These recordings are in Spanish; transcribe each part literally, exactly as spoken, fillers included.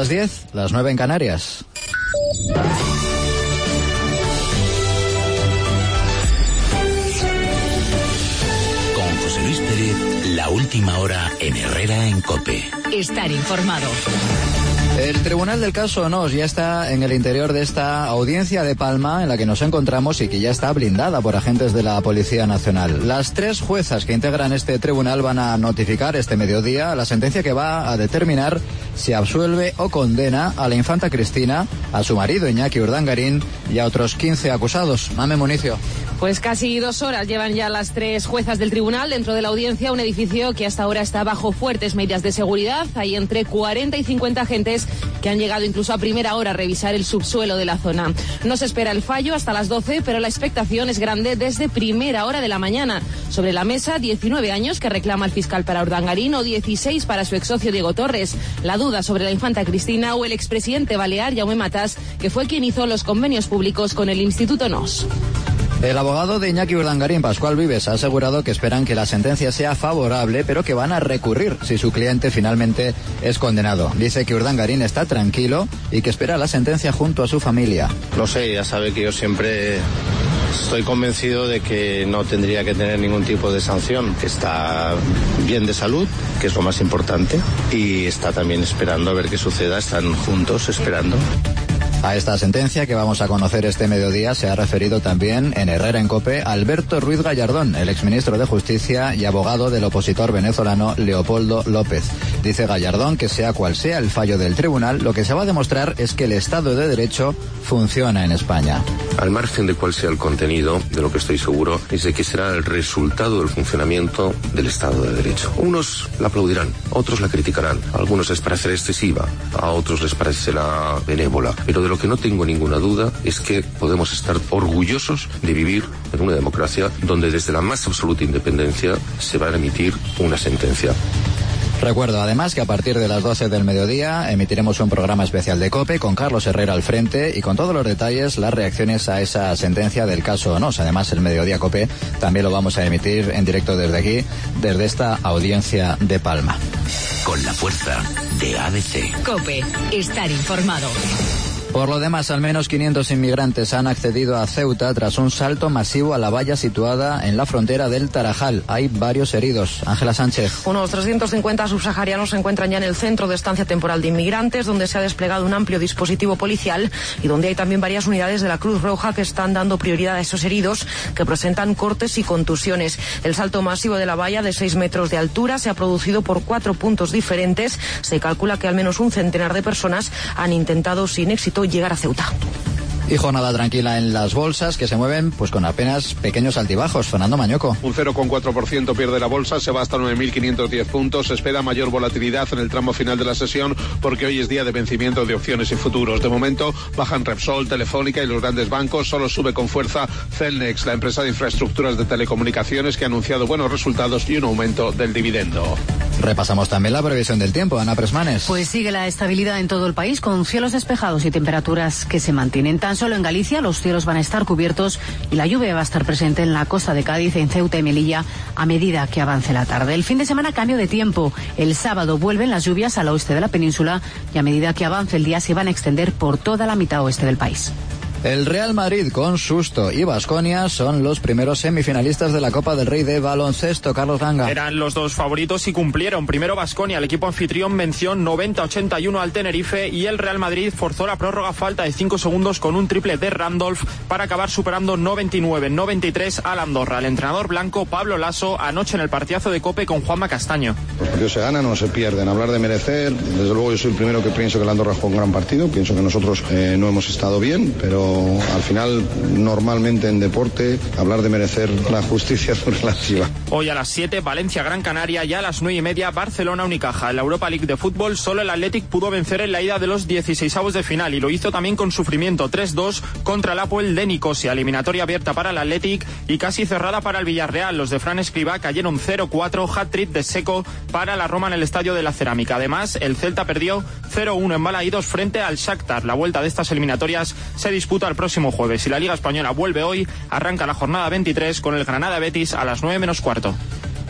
las diez, las nueve en Canarias. Con José Luis Pérez, la última hora en Herrera en COPE. Estar informado. El Tribunal del Caso Onós ya está en el interior de esta audiencia de Palma en la que nos encontramos y que ya está blindada por agentes de la Policía Nacional. Las tres juezas que integran este tribunal van a notificar este mediodía la sentencia que va a determinar si absuelve o condena a la infanta Cristina, a su marido Iñaki Urdangarín y a otros quince acusados. Mame Municio. Pues casi dos horas llevan ya las tres juezas del tribunal dentro de la audiencia, un edificio que hasta ahora está bajo fuertes medidas de seguridad. Hay entre cuarenta y cincuenta agentes que han llegado incluso a primera hora a revisar el subsuelo de la zona. No se espera el fallo hasta las doce, pero la expectación es grande desde primera hora de la mañana. Sobre la mesa, diecinueve años que reclama el fiscal para Urdangarín o dieciséis para su exsocio Diego Torres. La duda sobre la infanta Cristina o el expresidente balear Jaume Matas, que fue quien hizo los convenios públicos con el Instituto Onós. El abogado de Iñaki Urdangarín, Pascual Vives, ha asegurado que esperan que la sentencia sea favorable, pero que van a recurrir si su cliente finalmente es condenado. Dice que Urdangarín está tranquilo y que espera la sentencia junto a su familia. Lo sé, ya sabe que yo siempre estoy convencido de que no tendría que tener ningún tipo de sanción, que está bien de salud, que es lo más importante, y está también esperando a ver qué suceda, están juntos esperando. A esta sentencia que vamos a conocer este mediodía se ha referido también en Herrera en COPE Alberto Ruiz Gallardón, el exministro de Justicia y abogado del opositor venezolano Leopoldo López. Dice Gallardón que sea cual sea el fallo del tribunal, lo que se va a demostrar es que el Estado de Derecho funciona en España. Al margen de cuál sea el contenido, de lo que estoy seguro es de que será el resultado del funcionamiento del Estado de Derecho. Unos la aplaudirán, otros la criticarán, a algunos les parecerá excesiva, a otros les parecerá benévola, pero de lo que no tengo ninguna duda es que podemos estar orgullosos de vivir en una democracia donde desde la más absoluta independencia se va a emitir una sentencia. Recuerdo además que a partir de las doce del mediodía emitiremos un programa especial de COPE con Carlos Herrera al frente y con todos los detalles, las reacciones a esa sentencia del caso Onós. Además, el Mediodía COPE también lo vamos a emitir en directo desde aquí, desde esta audiencia de Palma. Con la fuerza de A B C. COPE, estar informado. Por lo demás, al menos quinientos inmigrantes han accedido a Ceuta tras un salto masivo a la valla situada en la frontera del Tarajal. Hay varios heridos. Ángela Sánchez. Unos trescientos cincuenta subsaharianos se encuentran ya en el centro de estancia temporal de inmigrantes, donde se ha desplegado un amplio dispositivo policial y donde hay también varias unidades de la Cruz Roja que están dando prioridad a esos heridos que presentan cortes y contusiones. El salto masivo de la valla de seis metros de altura se ha producido por cuatro puntos diferentes. Se calcula que al menos un centenar de personas han intentado sin éxito llegar a Ceuta. Y jornada tranquila en las bolsas, que se mueven pues con apenas pequeños altibajos. Fernando Mañoco. Un cero coma cuatro por ciento pierde la bolsa, se va hasta nueve mil quinientos diez puntos. Se espera mayor volatilidad en el tramo final de la sesión porque hoy es día de vencimiento de opciones y futuros. De momento bajan Repsol, Telefónica y los grandes bancos. Solo sube con fuerza Celnex, la empresa de infraestructuras de telecomunicaciones, que ha anunciado buenos resultados y un aumento del dividendo. Repasamos también la previsión del tiempo. Ana Presmanes. Pues sigue la estabilidad en todo el país con cielos despejados y temperaturas que se mantienen. Tan solo en Galicia los cielos van a estar cubiertos y la lluvia va a estar presente en la costa de Cádiz, en Ceuta y Melilla a medida que avance la tarde. El fin de semana cambio de tiempo. El sábado vuelven las lluvias al oeste de la península y a medida que avance el día se van a extender por toda la mitad oeste del país. El Real Madrid con Susto y Baskonia son los primeros semifinalistas de la Copa del Rey de baloncesto. Carlos Langa. Eran los dos favoritos y cumplieron. Primero Baskonia, el equipo anfitrión, venció noventa a ochenta y uno al Tenerife y el Real Madrid forzó la prórroga a falta de cinco segundos con un triple de Randolph para acabar superando noventa y nueve noventa y tres al Andorra. El entrenador blanco Pablo Lasso anoche en el partidazo de COPE con Juanma Castaño. Los partidos se ganan o no se pierden. Hablar de merecer, desde luego yo soy el primero que pienso que el Andorra jugó un gran partido. Pienso que nosotros eh, no hemos estado bien, pero al final, normalmente en deporte, hablar de merecer la justicia es muy relativa. Hoy a las siete, Valencia Gran Canaria, y a las nueve y media, Barcelona Unicaja. En la Europa League de fútbol, solo el Athletic pudo vencer en la ida de los dieciseisavos de final y lo hizo también con sufrimiento, tres dos contra el Apoel de Nicosia. Eliminatoria abierta para el Athletic y casi cerrada para el Villarreal. Los de Fran Escribá cayeron cero cuatro, hat-trick de Seco para la Roma en el Estadio de la Cerámica. Además, el Celta perdió cero uno en Balaídos frente al Shakhtar. La vuelta de estas eliminatorias se disputa el próximo jueves. Si la Liga Española vuelve hoy, arranca la jornada veintitrés con el Granada Betis a las nueve menos cuarto.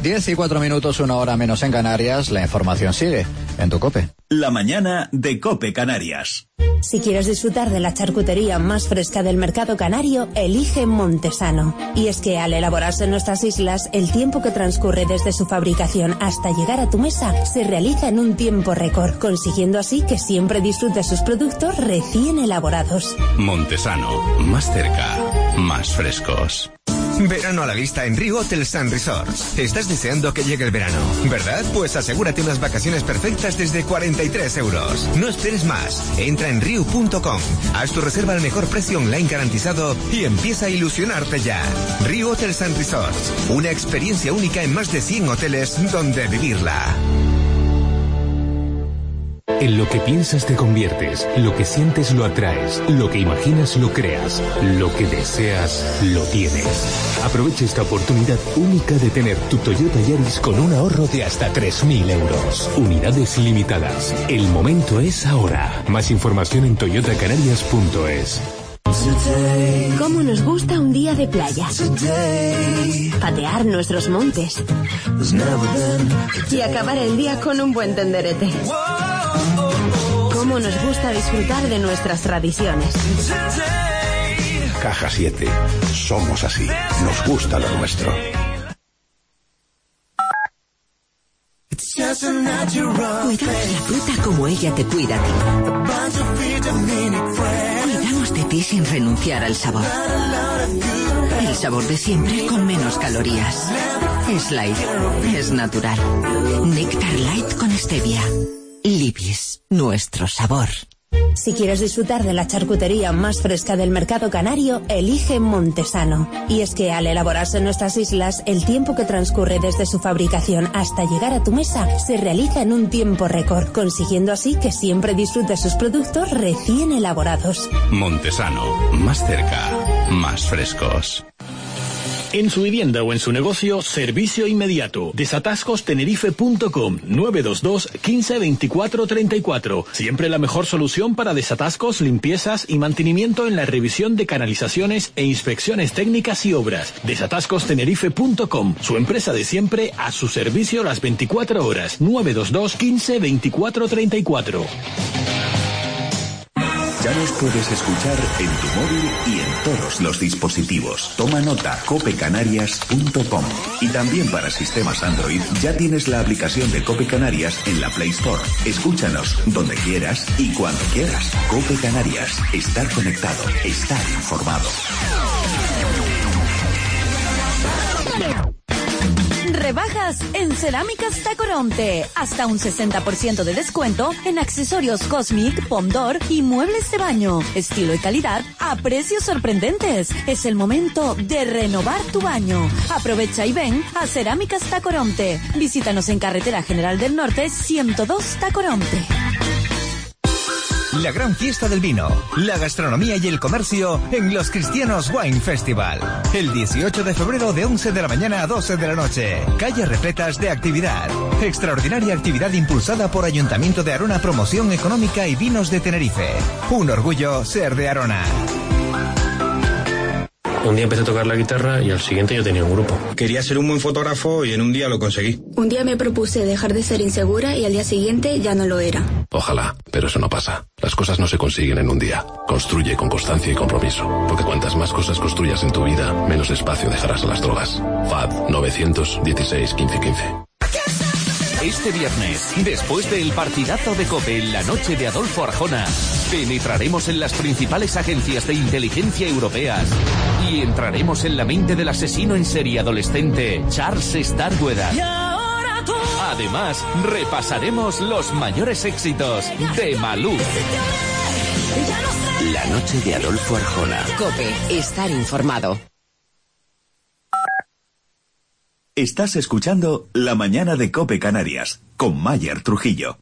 diez y cuatro minutos, una hora menos en Canarias. La información sigue en tu COPE. La mañana de COPE Canarias. Si quieres disfrutar de la charcutería más fresca del mercado canario, elige Montesano. Y es que al elaborarse en nuestras islas, el tiempo que transcurre desde su fabricación hasta llegar a tu mesa se realiza en un tiempo récord, consiguiendo así que siempre disfrutes sus productos recién elaborados. Montesano, más cerca, más frescos. Verano a la vista en Riu Hotels and Resorts. Estás deseando que llegue el verano, ¿verdad? Pues asegúrate unas vacaciones perfectas desde cuarenta y tres euros. No esperes más. Entra en riu punto com. Haz tu reserva al mejor precio online garantizado y empieza a ilusionarte ya. Riu Hotels and Resorts. Una experiencia única en más de cien hoteles donde vivirla. En lo que piensas te conviertes, lo que sientes lo atraes, lo que imaginas lo creas, lo que deseas lo tienes. Aprovecha esta oportunidad única de tener tu Toyota Yaris con un ahorro de hasta tres mil euros. Unidades limitadas. El momento es ahora. Más información en toyota canarias punto es. ¿Cómo nos gusta un día de playa? Patear nuestros montes y acabar el día con un buen tenderete. ¿Cómo nos gusta disfrutar de nuestras tradiciones? Caja siete. Somos así. Nos gusta lo nuestro. Cuidamos la fruta como ella te cuida a ti. Cuidamos de ti sin renunciar al sabor. El sabor de siempre con menos calorías. Es light, es natural. Néctar Light con stevia. Libis, nuestro sabor. Si quieres disfrutar de la charcutería más fresca del mercado canario, elige Montesano. Y es que al elaborarse en nuestras islas, el tiempo que transcurre desde su fabricación hasta llegar a tu mesa se realiza en un tiempo récord, consiguiendo así que siempre disfrutes sus productos recién elaborados. Montesano, más cerca, más frescos. En su vivienda o en su negocio, servicio inmediato. desatascos tenerife punto com, nueve dos dos, quince, veinticuatro, treinta y cuatro. Siempre la mejor solución para desatascos, limpiezas y mantenimiento en la revisión de canalizaciones e inspecciones técnicas y obras. desatascos tenerife punto com, su empresa de siempre a su servicio las veinticuatro horas. nueve dos dos, quince, veinticuatro, treinta y cuatro. Ya nos puedes escuchar en tu móvil y en todos los dispositivos. Toma nota, cope canarias punto com. Y también para sistemas Android ya tienes la aplicación de Cope Canarias en la Play Store. Escúchanos donde quieras y cuando quieras. Cope Canarias. Estar conectado. Estar informado. Rebajas en Cerámicas Tacoronte. Hasta un sesenta por ciento de descuento en accesorios Cosmic, Pomdor y muebles de baño. Estilo y calidad a precios sorprendentes. Es el momento de renovar tu baño. Aprovecha y ven a Cerámicas Tacoronte. Visítanos en Carretera General del Norte ciento dos Tacoronte. La gran fiesta del vino, la gastronomía y el comercio en Los Cristianos Wine Festival. El dieciocho de febrero de once de la mañana a doce de la noche. Calles repletas de actividad. Extraordinaria actividad impulsada por Ayuntamiento de Arona, Promoción Económica y Vinos de Tenerife. Un orgullo ser de Arona. Un día empecé a tocar la guitarra y al siguiente yo tenía un grupo. Quería ser un buen fotógrafo y en un día lo conseguí. Un día me propuse dejar de ser insegura y al día siguiente ya no lo era. Ojalá, pero eso no pasa. Las cosas no se consiguen en un día. Construye con constancia y compromiso. Porque cuantas más cosas construyas en tu vida, menos espacio dejarás a las drogas. F A D nueve dieciséis, quince, quince. Este viernes, después del partidazo de COPE en la noche de Adolfo Arjona, penetraremos en las principales agencias de inteligencia europeas y entraremos en la mente del asesino en serie adolescente Charles Starkweather. Además, repasaremos los mayores éxitos de Malú. La noche de Adolfo Arjona. COPE, estar informado. Estás escuchando La Mañana de Cope Canarias con Mayer Trujillo.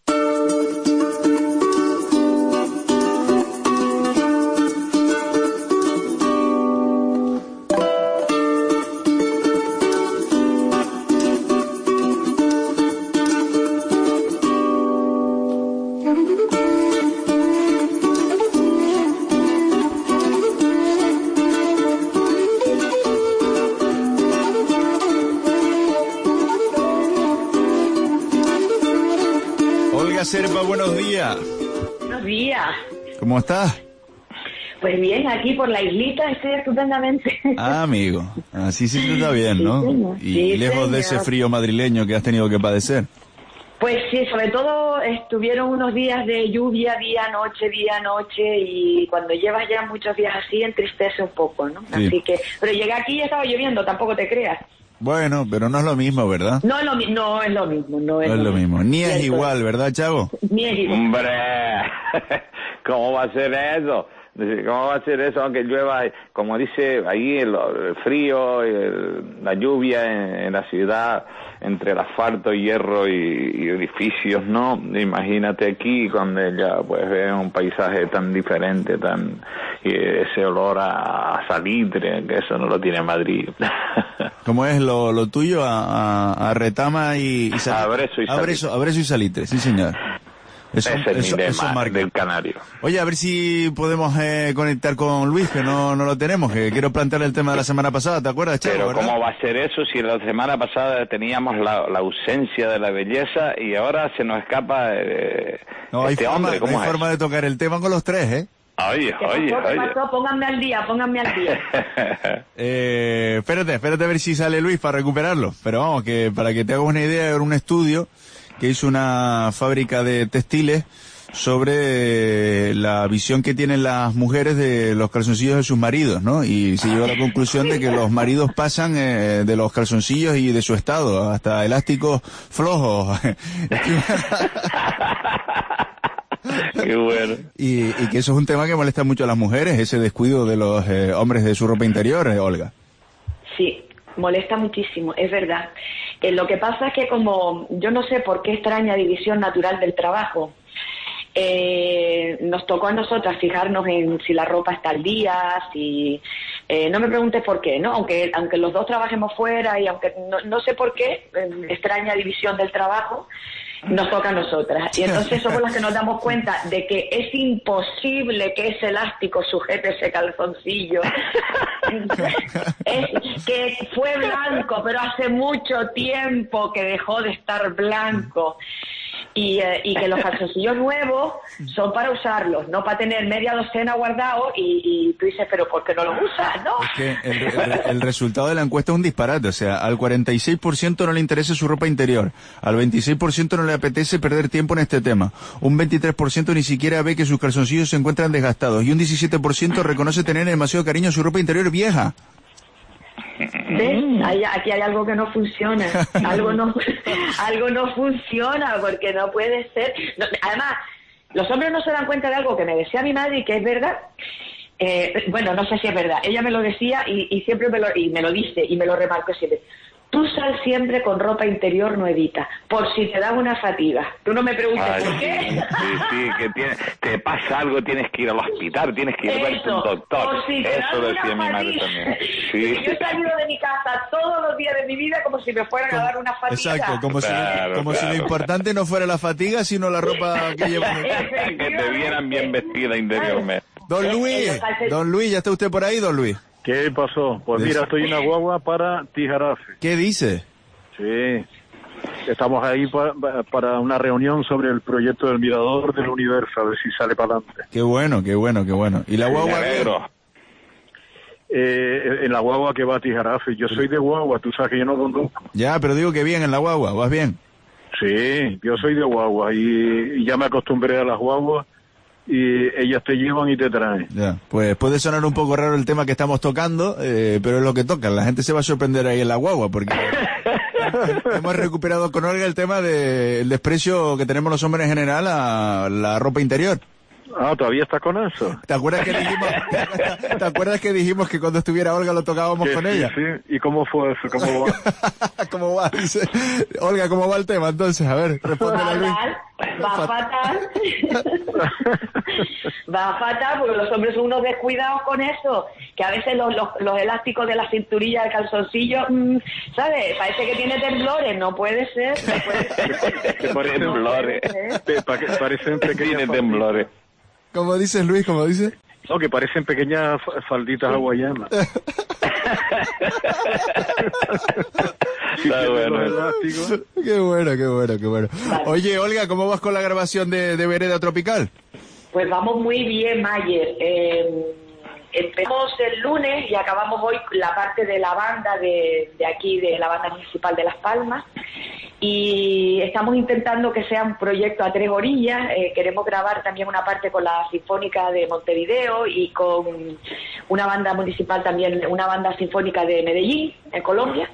Serpa, buenos días. Buenos días. ¿Cómo estás? Pues bien, aquí por la islita estoy estupendamente. Ah, amigo, así sí te está bien, ¿no? Sí, y sí, lejos señor. de ese frío madrileño que has tenido que padecer. Pues sí, sobre todo estuvieron unos días de lluvia, día, noche, día, noche, y cuando llevas ya muchos días así entristece un poco, ¿no? Sí. Así que, pero llegué aquí y estaba lloviendo, tampoco te creas. Bueno, pero no es lo mismo, ¿verdad? No es lo, mi- no es lo mismo, no es, No es lo mismo. Ni es Cierto. igual, ¿verdad, Chavo? Ni es igual. Hombre, ¿cómo va a ser eso? ¿Cómo va a ser eso aunque llueva? Como dice ahí, el, el frío, el- la lluvia en, en la ciudad, entre el asfalto, hierro y, y edificios, ¿no? Imagínate aquí cuando ya pues ve un paisaje tan diferente, tan y ese olor a, a salitre, que eso no lo tiene Madrid. ¿Cómo es lo, lo tuyo? A, a, a retama y, y salitre. Abrezo y salitre. Abrezo, abrezo y salitre, sí señor. Eso, Ese es eso- mi eso lema marca. del canario. Oye, a ver si podemos eh, conectar con Luis, que no, no lo tenemos, que quiero plantearle el tema de la semana pasada, ¿te acuerdas, Chavo? Pero ¿verdad? ¿cómo va a ser eso si la semana pasada teníamos la, la ausencia de la belleza y ahora se nos escapa eh, No, hay este forma, hombre? ¿Cómo hay es? forma de tocar el tema con los tres, ¿eh? Oye, ¿Qué oye, pasó? ¿Qué oye. pasó? Pónganme al día, pónganme al día. Eh, espérate, espérate a ver si sale Luis para recuperarlo. Pero vamos, que para que te hagas una idea, era un estudio que hizo una fábrica de textiles sobre la visión que tienen las mujeres de los calzoncillos de sus maridos, ¿no? Y se llegó a la conclusión de que los maridos pasan eh, de los calzoncillos y de su estado, hasta elásticos flojos. Qué bueno. Y, y que eso es un tema que molesta mucho a las mujeres, ese descuido de los eh, hombres de su ropa interior, eh, Olga. Sí, molesta muchísimo, es verdad. Eh, lo que pasa es que como yo no sé por qué extraña división natural del trabajo, eh, nos tocó a nosotras fijarnos en si la ropa está al día, si... Eh, no me preguntes por qué, ¿no? Aunque aunque los dos trabajemos fuera y aunque no, no sé por qué, eh, extraña división del trabajo, nos toca a nosotras. Y entonces somos las que nos damos cuenta de que es imposible que ese elástico sujete ese calzoncillo. Es que fue blanco, pero hace mucho tiempo que dejó de estar blanco. Y, eh, y que los calzoncillos nuevos son para usarlos, no para tener media docena guardados y, y tú dices, pero ¿por qué no los usas, no? Es que el, el- el resultado de la encuesta es un disparate, o sea, al cuarenta y seis por ciento no le interesa su ropa interior, al veintiséis por ciento no le apetece perder tiempo en este tema, un veintitrés por ciento ni siquiera ve que sus calzoncillos se encuentran desgastados y un diecisiete por ciento reconoce tener demasiado cariño a su ropa interior vieja. ¿Ves? Hay- aquí hay algo que no funciona, algo no, algo no funciona porque no puede ser. No, además, los hombres no se dan cuenta de algo que me decía mi madre y que es verdad. Eh, bueno, no sé si es verdad. Ella me lo decía y, y siempre me lo, y me lo dice y me lo remarcó siempre. Tú sal siempre con ropa interior nuevita, por si te da una fatiga. Tú no me preguntes Ay, por qué. Sí, sí, que tiene, te pasa algo, tienes que ir al hospital, tienes que ir a verte un Eso, doctor. por si te Eso da decía una mi madre fatiga. también. Sí. Yo he salido de mi casa todos los días de mi vida como si me fueran a dar una fatiga. Exacto, como, Claro, si, como si lo claro. importante no fuera la fatiga, sino la ropa que llevan. Que te vieran bien vestida interiormente. Don Luis, don Luis, ¿ya está usted por ahí, don Luis? ¿Qué pasó? Pues mira, estoy en la guagua para Tijarafe. ¿Qué dice? Sí. Estamos ahí pa- para una reunión sobre el proyecto del Mirador del Universo, a ver si sale para adelante. Qué bueno, qué bueno, qué bueno. ¿Y la guagua? Eh, en la guagua que va a Tijarafe. Yo soy de guagua, tú sabes que yo no conduzco. Ya, pero digo que bien en la guagua, ¿vas bien? Sí, yo soy de guagua y, y ya me acostumbré a las guaguas y ellas te llevan y te traen. Ya, pues puede sonar un poco raro el tema que estamos tocando, eh, pero es lo que toca. La gente se va a sorprender ahí en la guagua, porque hemos recuperado con Olga el tema del desprecio que tenemos los hombres en general a la ropa interior. Ah, ¿todavía estás con eso? ¿Te acuerdas que dijimos, ¿te acuerdas que dijimos que cuando estuviera Olga lo tocábamos Que con sí, ella? sí. ¿Y cómo fue eso? ¿Cómo va? ¿Cómo va? Dice, Olga, ¿cómo va el tema? Entonces, a ver, respóndele a Luis. Va fatal. Va fatal porque los hombres son unos descuidados con eso. Que a veces los, los, los elásticos de la cinturilla del calzoncillo, mmm, ¿sabes? Parece que tiene temblores. No puede ser. No puede ser. Que parecen temblores. Pe- pa- que parecen pequeñas Tiene temblores. ¿Cómo dices, Luis? ¿Cómo dices? No, que parecen pequeñas fa- falditas hawaianas. posición de los elásticos. Qué bueno, qué bueno, qué bueno. Vale. Oye, Olga, ¿cómo vas con la grabación de, de Vereda Tropical? Pues vamos muy bien, Mayer. Eh, empezamos el lunes y acabamos hoy la parte de la banda de, de aquí, de la banda municipal de Las Palmas. Y estamos intentando que sea un proyecto a tres orillas. Eh, queremos grabar también una parte con la Sinfónica de Montevideo y con una banda municipal también, una banda sinfónica de Medellín, en Colombia.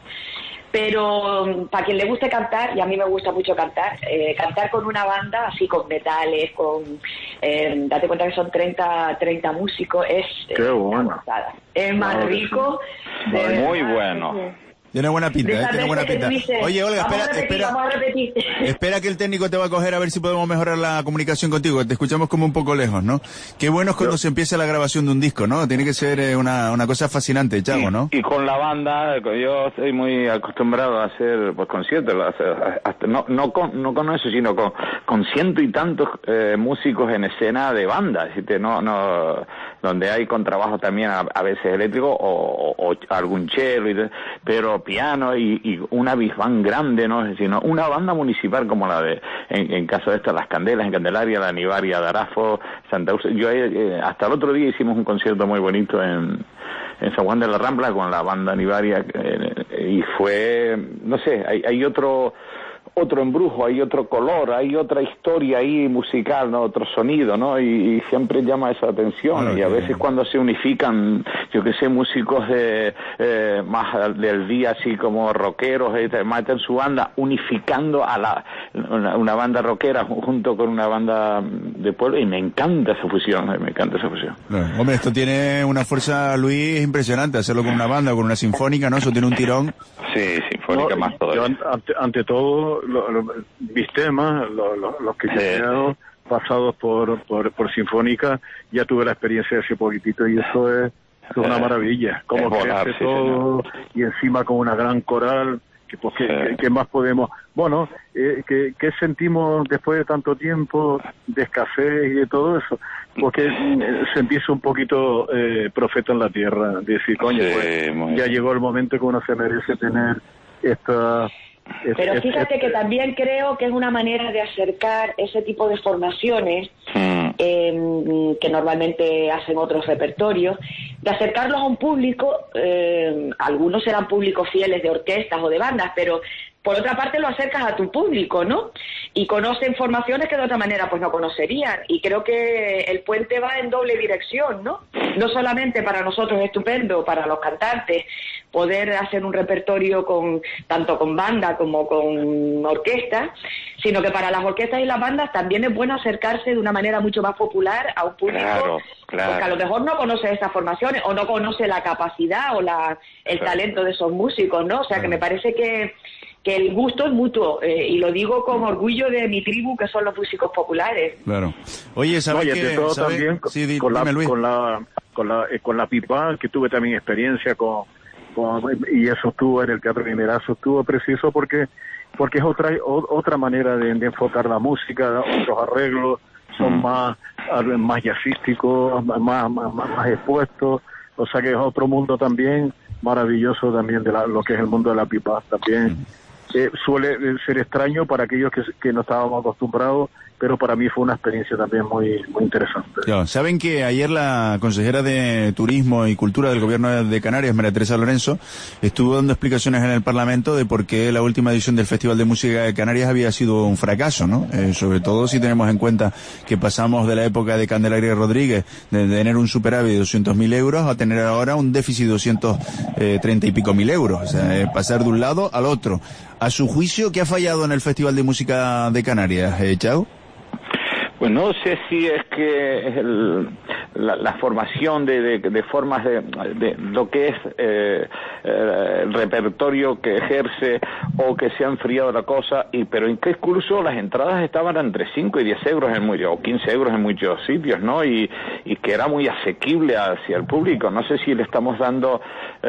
Pero para quien le guste cantar, y a mí me gusta mucho cantar, eh, cantar con una banda así, con metales, con eh, date cuenta que son treinta, treinta músicos, es, Qué bueno. es más claro rico. De muy verdad, bueno. Tiene buena pinta, ¿eh? Tiene buena pinta. Dices, Oye, Olga, espera, repetir, espera, espera que el técnico te va a coger a ver si podemos mejorar la comunicación contigo. Te escuchamos como un poco lejos, ¿no? Qué bueno es cuando Yo. se empieza la grabación de un disco, ¿no? Tiene que ser eh, una, una cosa fascinante, Chago, ¿no? Y, y con la banda, yo estoy muy acostumbrado a hacer pues conciertos, hasta, no, no, con, no con eso, sino con, con ciento y tantos eh, músicos en escena de banda, no, no, donde hay contrabajo también a, a veces eléctrico o, o, o algún cello, y, pero piano y, y una big band grande, ¿no? Sino una banda municipal como la de, en, en caso de estas, Las Candelas en Candelaria, la Nivaria de Arafo, Santa Ursa. Yo eh, hasta el otro día hicimos un concierto muy bonito en, en San Juan de la Rambla con la banda Nivaria eh, y fue, no sé, hay, hay otro otro embrujo, hay otro color, hay otra historia ahí musical, ¿no? Otro sonido, ¿no? Y, y siempre llama esa atención. Bueno, y a veces cuando se unifican, yo que sé, músicos de eh, más del día, así como rockeros, eh, meten su banda, unificando a la una, una banda rockera junto con una banda de pueblo, y me encanta esa fusión, eh, me encanta esa fusión. Claro. Hombre, esto tiene una fuerza, Luis, impresionante, hacerlo con una banda, con una sinfónica, ¿no? Eso tiene un tirón. Sí, sinfónica no, más todo. Yo, ante, ante todo, lo, lo, mis temas, lo, lo, los que he creado, pasados por, por, por Sinfónica, ya tuve la experiencia hace poquitito y eso es, eso es una maravilla. Como crece sí, todo, señor. Y encima con una gran coral, que pues, ¿qué, sí. ¿qué más podemos? Bueno, eh, ¿qué, ¿qué sentimos después de tanto tiempo de escasez y de todo eso? Porque eh, se empieza un poquito eh, profeta en la tierra, decir, coño, sí, pues, ya llegó el momento que uno se merece tener esta... Pero fíjate que también creo que es una manera de acercar ese tipo de formaciones mm. eh, que normalmente hacen otros repertorios, de acercarlos a un público, eh, algunos serán públicos fieles de orquestas o de bandas, pero por otra parte lo acercas a tu público, ¿no? Y conocen formaciones que de otra manera pues no conocerían, y creo que el puente va en doble dirección, ¿no? No solamente para nosotros es estupendo, para los cantantes, poder hacer un repertorio con tanto con banda como con orquesta, sino que para las orquestas y las bandas también es bueno acercarse de una manera mucho más popular a un público claro, claro. porque a lo mejor no conoce estas formaciones o no conoce la capacidad o la el claro. talento de esos músicos, ¿no? O sea, que me parece que que el gusto es mutuo, eh, y lo digo con orgullo de mi tribu, que son los músicos populares. Claro. Oye, ¿sabes Oye, que todo ¿sabe? también sí, di, con, la, Luis. con la con la eh, con la pipa, que tuve también experiencia con, con y eso estuvo en el Teatro Guimerazo, estuvo preciso porque porque es otra o, otra manera de, de enfocar la música, otros arreglos son mm. más más jazzísticos, más, más más más expuestos, o sea que es otro mundo también maravilloso también de la, lo que es el mundo de la pipa también. Mm. Eh, suele ser extraño para aquellos que, que no estábamos acostumbrados, pero para mí fue una experiencia también muy muy interesante. Claro, saben que ayer la consejera de Turismo y Cultura del Gobierno de Canarias, María Teresa Lorenzo, estuvo dando explicaciones en el Parlamento de por qué la última edición del Festival de Música de Canarias había sido un fracaso, ¿no? Eh, sobre todo si tenemos en cuenta que pasamos de la época de Candelaria Rodríguez, de tener un superávit de doscientos mil euros, a tener ahora un déficit de doscientos treinta y pico mil euros. O sea, eh, pasar de un lado al otro. A su juicio, ¿qué ha fallado en el Festival de Música de Canarias, eh, Chao? Pues no sé si es que el, la, la formación de, de, de formas de, de lo que es eh, eh, el repertorio que ejerce, o que se ha enfriado la cosa, y pero incluso las entradas estaban entre cinco y diez euros en muchos, o quince euros en muchos sitios, ¿no? Y, y que era muy asequible hacia el público. No sé si le estamos dando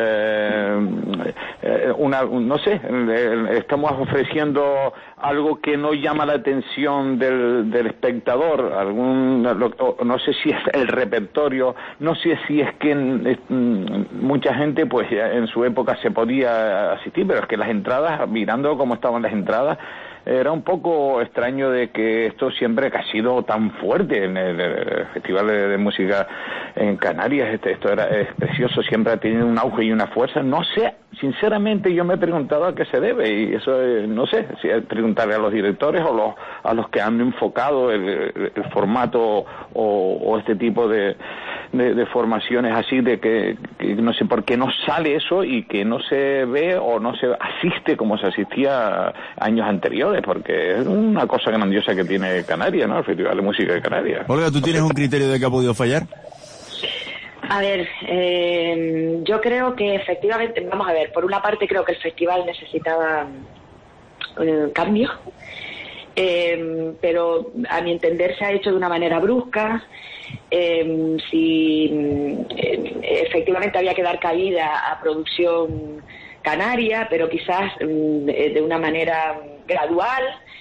eh, una, no sé, le estamos ofreciendo algo que no llama la atención del, del espectador, algún, no, no sé si es el repertorio repertorio. No sé si es que en, en, mucha gente pues ya en su época se podía asistir, pero es que las entradas, mirando cómo estaban las entradas, era un poco extraño de que esto siempre que ha sido tan fuerte en el, el Festival de, de Música en Canarias, este, esto era es precioso, siempre ha tenido un auge y una fuerza. No sé, sinceramente yo me he preguntado a qué se debe, y eso eh, no sé, si es preguntarle a los directores o los, a los que han enfocado el, el, el formato o, o este tipo de, de, de formaciones así, de que, que no sé por qué no sale eso y que no se ve o no se asiste como se asistía años anteriores, porque es una cosa grandiosa que tiene Canarias, ¿no? El Festival de Música de Canarias. Olga, ¿tú tienes un criterio de que ha podido fallar? A ver, eh, yo creo que efectivamente, vamos a ver, por una parte creo que el festival necesitaba eh, cambio, eh, pero a mi entender se ha hecho de una manera brusca. Eh, si eh, efectivamente había que dar cabida a producción canaria, pero quizás eh, de una manera gradual.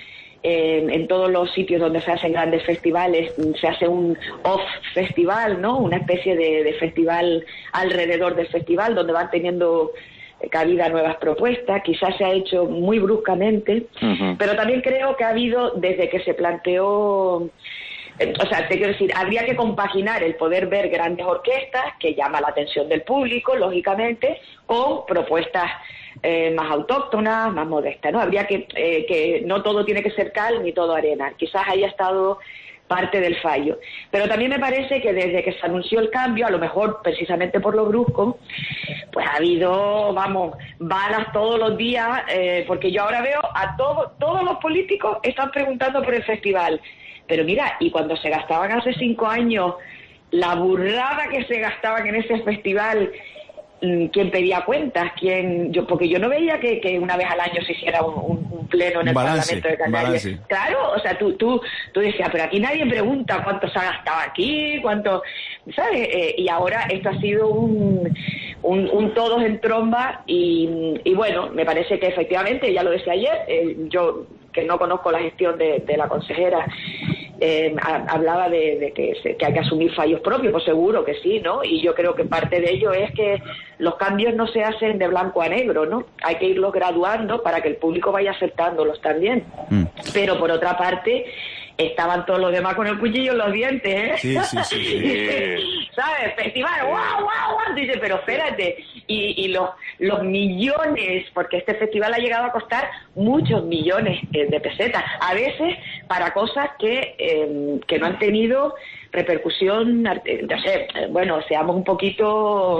Eh, en todos los sitios donde se hacen grandes festivales se hace un off-festival, ¿no? Una especie de, de festival alrededor del festival donde van teniendo cabida nuevas propuestas. Quizás se ha hecho muy bruscamente, uh-huh. pero también creo que ha habido, desde que se planteó, eh, o sea, te quiero decir, habría que compaginar el poder ver grandes orquestas, que llama la atención del público, lógicamente, con propuestas Eh, más autóctonas, más modestas, ¿no? Habría que, eh, que no todo tiene que ser cal ni todo arena. Quizás haya estado parte del fallo. Pero también me parece que desde que se anunció el cambio, a lo mejor precisamente por lo brusco, pues ha habido, vamos, balas todos los días, eh, porque yo ahora veo a todos, todos los políticos están preguntando por el festival. Pero mira, y cuando se gastaban hace cinco años, la burrada que se gastaban en ese festival, ¿quién pedía cuentas? ¿Quién? Yo, porque yo no veía que, que una vez al año se hiciera un, un, un pleno en el balance, Parlamento de Canarias. Balance. Claro, o sea, tú, tú, tú decías, pero aquí nadie pregunta cuánto se ha gastado aquí, cuánto, ¿sabes? Eh, y ahora esto ha sido un, un, un todos en tromba y, y bueno, me parece que efectivamente, ya lo decía ayer, eh, yo que no conozco la gestión de, de la consejera, Eh, a, hablaba de, de que, se, que hay que asumir fallos propios, pues seguro que sí, ¿no? Y yo creo que parte de ello es que los cambios no se hacen de blanco a negro, ¿no? Hay que irlos graduando para que el público vaya aceptándolos también. Mm. Pero por otra parte, estaban todos los demás con el cuchillo en los dientes, ¿eh? Sí, sí, sí. sí. ¿Sabes? Festival, guau, guau, guau. Dice, pero espérate. Y, y los, los millones, porque este festival ha llegado a costar muchos millones eh, de pesetas. A veces para cosas que, eh, que no han tenido repercusión, no sé, bueno, seamos un poquito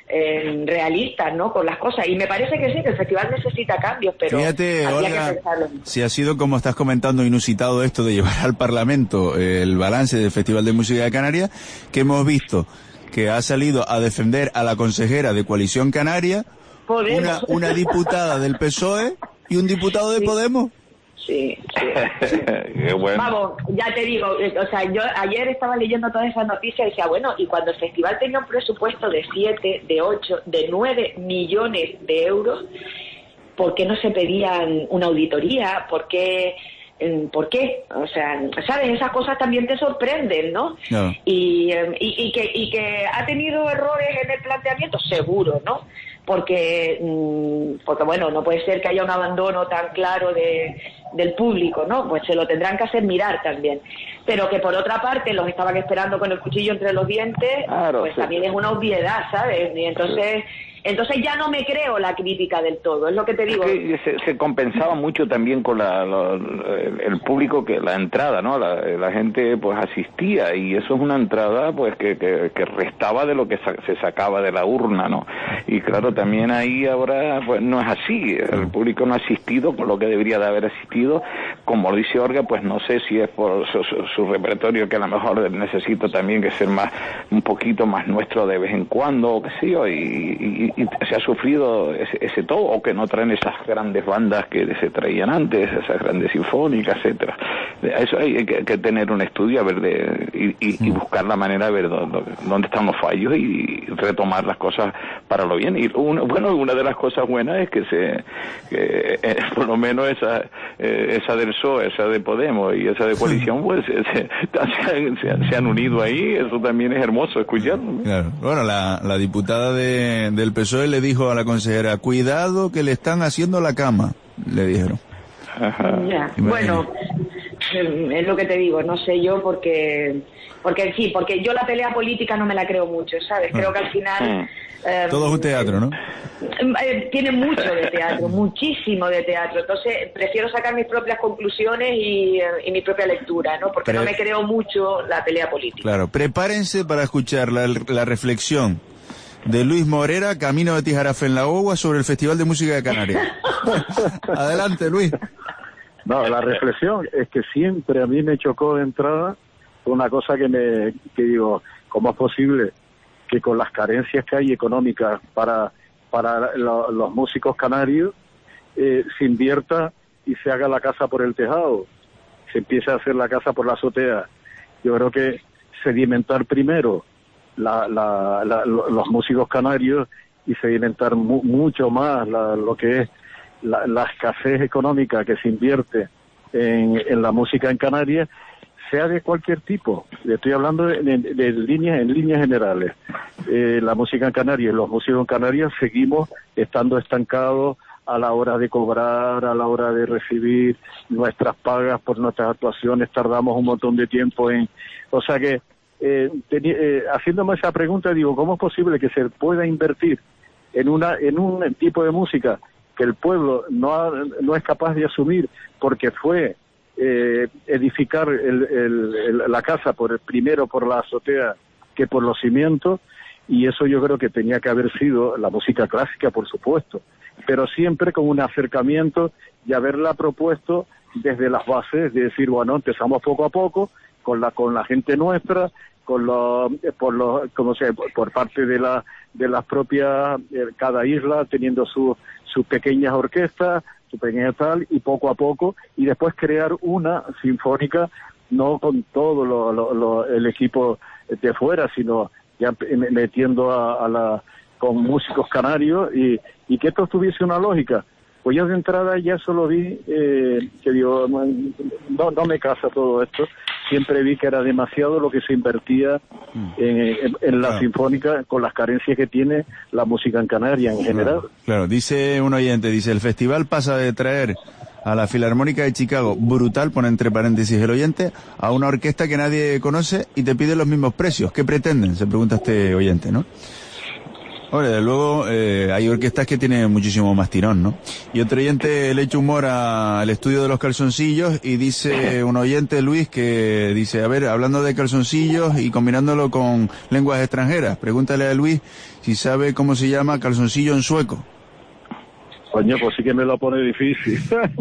eh, realistas, ¿no? Con las cosas. Y me parece que sí, que el festival necesita cambios, pero fíjate, habría Olga, que pensarlo. Si ha sido, como estás comentando, inusitado esto de llevar al Parlamento eh, el balance del Festival de Música de Canarias, que hemos visto que ha salido a defender a la consejera de Coalición Canaria, una, una diputada del P S O E y un diputado de sí. Podemos. Sí, sí. Qué bueno. Vamos, ya te digo, o sea, yo ayer estaba leyendo todas esas noticias y decía, bueno, y cuando el festival tenía un presupuesto de siete, de ocho, de nueve millones de euros, ¿por qué no se pedían una auditoría? ¿Por qué? ¿Por qué? O sea, ¿sabes? Esas cosas también te sorprenden, ¿no? No. Y, y, y, que, y que ha tenido errores en el planteamiento, seguro, ¿no? Porque, porque bueno, no puede ser que haya un abandono tan claro de, del público, ¿no? Pues se lo tendrán que hacer mirar también. Pero que por otra parte los estaban esperando con el cuchillo entre los dientes, claro, pues sí. También es una obviedad, ¿sabes? Y entonces... Entonces ya no me creo la crítica del todo, es lo que te digo. Es que se, se compensaba mucho también con la, la, el público, que la entrada, ¿no? La, la gente pues asistía, y eso es una entrada pues que, que, que restaba de lo que sa- se sacaba de la urna, ¿no? Y claro, también ahí ahora pues no es así, el público no ha asistido con lo que debería de haber asistido. Como dice Olga, pues no sé si es por su, su, su repertorio, que a lo mejor necesito también que ser más, un poquito más nuestro de vez en cuando, o qué sé yo, y, y y se ha sufrido ese, ese todo, o que no traen esas grandes bandas que se traían antes, esas grandes sinfónicas, etcétera. Eso hay que, que tener un estudio a ver de, y, y, y buscar la manera de ver dónde, dónde están los fallos y retomar las cosas para lo bien. Y una, bueno, una de las cosas buenas es que se, que, eh, por lo menos esa, eh, esa del P S O E, esa de Podemos y esa de coalición, pues se, se, se, han, se han unido ahí. Eso también es hermoso escucharlo, ¿no? Claro. Bueno, la, la diputada de, del P S O E le dijo a la consejera, cuidado que le están haciendo la cama, le dijeron. Ajá. Ya. Bueno, es lo que te digo, no sé yo porque porque sí, porque yo la pelea política no me la creo mucho, ¿sabes? Creo que al final eh, todo es un teatro, ¿no? Eh, tiene mucho de teatro, muchísimo de teatro. Entonces prefiero sacar mis propias conclusiones y, y mi propia lectura, ¿no? Porque Pre- no me creo mucho la pelea política. Claro, prepárense para escuchar la, la reflexión de Luis Morera, camino de Tijarafe en la Ogua, sobre el Festival de Música de Canarias. Adelante, Luis. No, la reflexión es que siempre a mí me chocó de entrada una cosa que me que digo, ¿cómo es posible que con las carencias que hay económicas para para lo, los músicos canarios eh, se invierta y se haga la casa por el tejado, se empiece a hacer la casa por la azotea? Yo creo que sedimentar primero la, la, la, los músicos canarios y sedimentar mu, mucho más la, lo que es la, la escasez económica que se invierte en, en la música en Canarias, sea de cualquier tipo. Le estoy hablando de, de, de líneas, en líneas generales. Eh, la música en Canarias, los músicos en Canarias seguimos estando estancados a la hora de cobrar, a la hora de recibir nuestras pagas por nuestras actuaciones, tardamos un montón de tiempo en... O sea que, eh, teni, eh, haciéndome esa pregunta, digo, ¿cómo es posible que se pueda invertir en una en un tipo de música que el pueblo no, ha, no es capaz de asumir porque fue eh, edificar el, el, el, la casa por primero por la azotea que por los cimientos? Y eso yo creo que tenía que haber sido la música clásica, por supuesto, pero siempre con un acercamiento y haberla propuesto desde las bases, de decir, bueno, empezamos poco a poco con la con la gente nuestra, con los por los como sea, por, por parte de la de las propias eh, cada isla teniendo su sus pequeñas orquestas, su pequeña tal, y poco a poco, y después crear una sinfónica, no con todo lo, lo, lo, el equipo de fuera, sino ya metiendo a, a la con músicos canarios, y, y que esto tuviese una lógica. Pues yo de entrada ya solo vi eh, que digo, no, no me casa todo esto. Siempre vi que era demasiado lo que se invertía en, en, en la claro. sinfónica, con las carencias que tiene la música en Canarias en general. Claro, claro, dice un oyente, dice, el festival pasa de traer a la Filarmónica de Chicago, brutal, pone entre paréntesis el oyente, a una orquesta que nadie conoce y te pide los mismos precios. ¿Qué pretenden? Se pregunta este oyente, ¿no? Bueno, desde luego eh, hay orquestas que tienen muchísimo más tirón, ¿no? Y otro oyente le echa humor a, al estudio de los calzoncillos y dice un oyente, Luis, que dice, a ver, hablando de calzoncillos y combinándolo con lenguas extranjeras, pregúntale a Luis si sabe cómo se llama calzoncillo en sueco. Coño, pues sí que me lo pone difícil.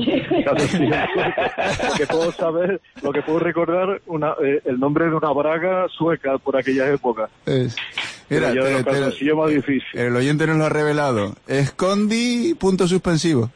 Lo que puedo saber, lo que puedo recordar, una, eh, el nombre de una braga sueca por aquellas épocas. Es. Mira, te, te, más difícil. El oyente nos lo ha revelado. Escondi, punto suspensivo.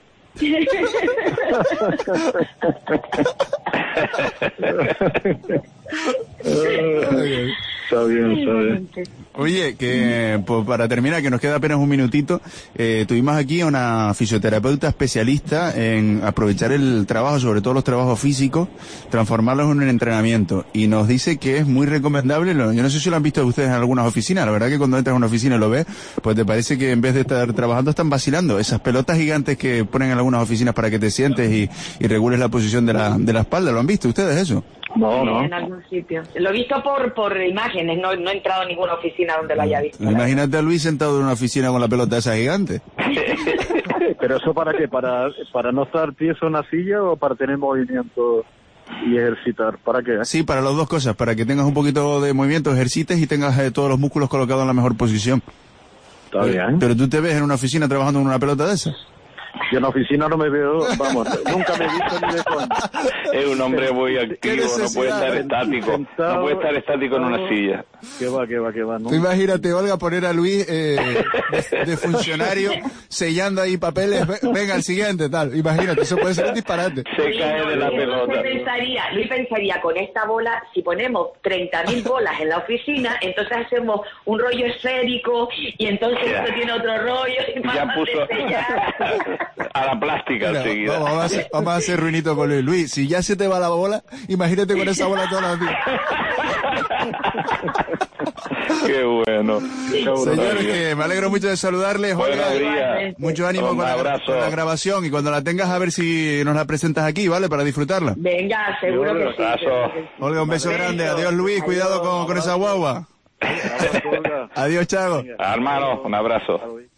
Está bien, está bien. Oye, que pues, para terminar, que nos queda apenas un minutito, eh, tuvimos aquí a una fisioterapeuta especialista en aprovechar el trabajo, sobre todo los trabajos físicos, transformarlos en un entrenamiento. Y nos dice que es muy recomendable, lo, yo no sé si lo han visto ustedes en algunas oficinas, la verdad que cuando entras a una oficina y lo ves, pues te parece que en vez de estar trabajando están vacilando. Esas pelotas gigantes que ponen en algunas oficinas para que te sientes y, y regules la posición de la, de la espalda, ¿lo han visto ustedes eso? No, no. En algún sitio. Lo he visto por por imágenes, no, no he entrado a ninguna oficina donde lo haya visto. Imagínate a Luis sentado en una oficina con la pelota esa gigante. ¿Pero eso para qué? ¿Para para no estar tieso en la silla o para tener movimiento y ejercitar? ¿Para qué? Sí, para las dos cosas, para que tengas un poquito de movimiento, ejercites y tengas eh, todos los músculos colocados en la mejor posición. Está bien. Pero tú te ves en una oficina trabajando en una pelota de esa. Yo en la oficina no me veo, vamos, nunca me he visto ni de coña. Es un hombre muy activo, no puede estar estático, no puede estar estático en una silla. Que va, que va, que va. ¿No? Tú imagínate, Olga, poner a Luis eh, de, de funcionario sellando ahí papeles. Venga, el siguiente, tal. Imagínate, eso puede ser un disparate. Se cae de la pelota. Luis pensaría, Luis pensaría, con esta bola, si ponemos treinta mil bolas en la oficina, entonces hacemos un rollo esférico y entonces Ya. esto tiene otro rollo. Y Ya más puso de sellar. a la plástica Mira, enseguida. vamos, vamos a hacer, vamos a hacer ruinito con Luis. Luis, si ya se te va la bola, imagínate con esa bola todos los días. Qué bueno. Señores, que me alegro mucho de saludarles. Buenos Olga, días. mucho ánimo Un con la, abrazo. con la grabación y cuando la tengas a ver si nos la presentas aquí, ¿vale? Para disfrutarla. Venga, seguro que sí. Olga, un beso grande. Adiós, Luis. Cuidado con, con esa guagua. Adiós, Chago. Hermano, un abrazo.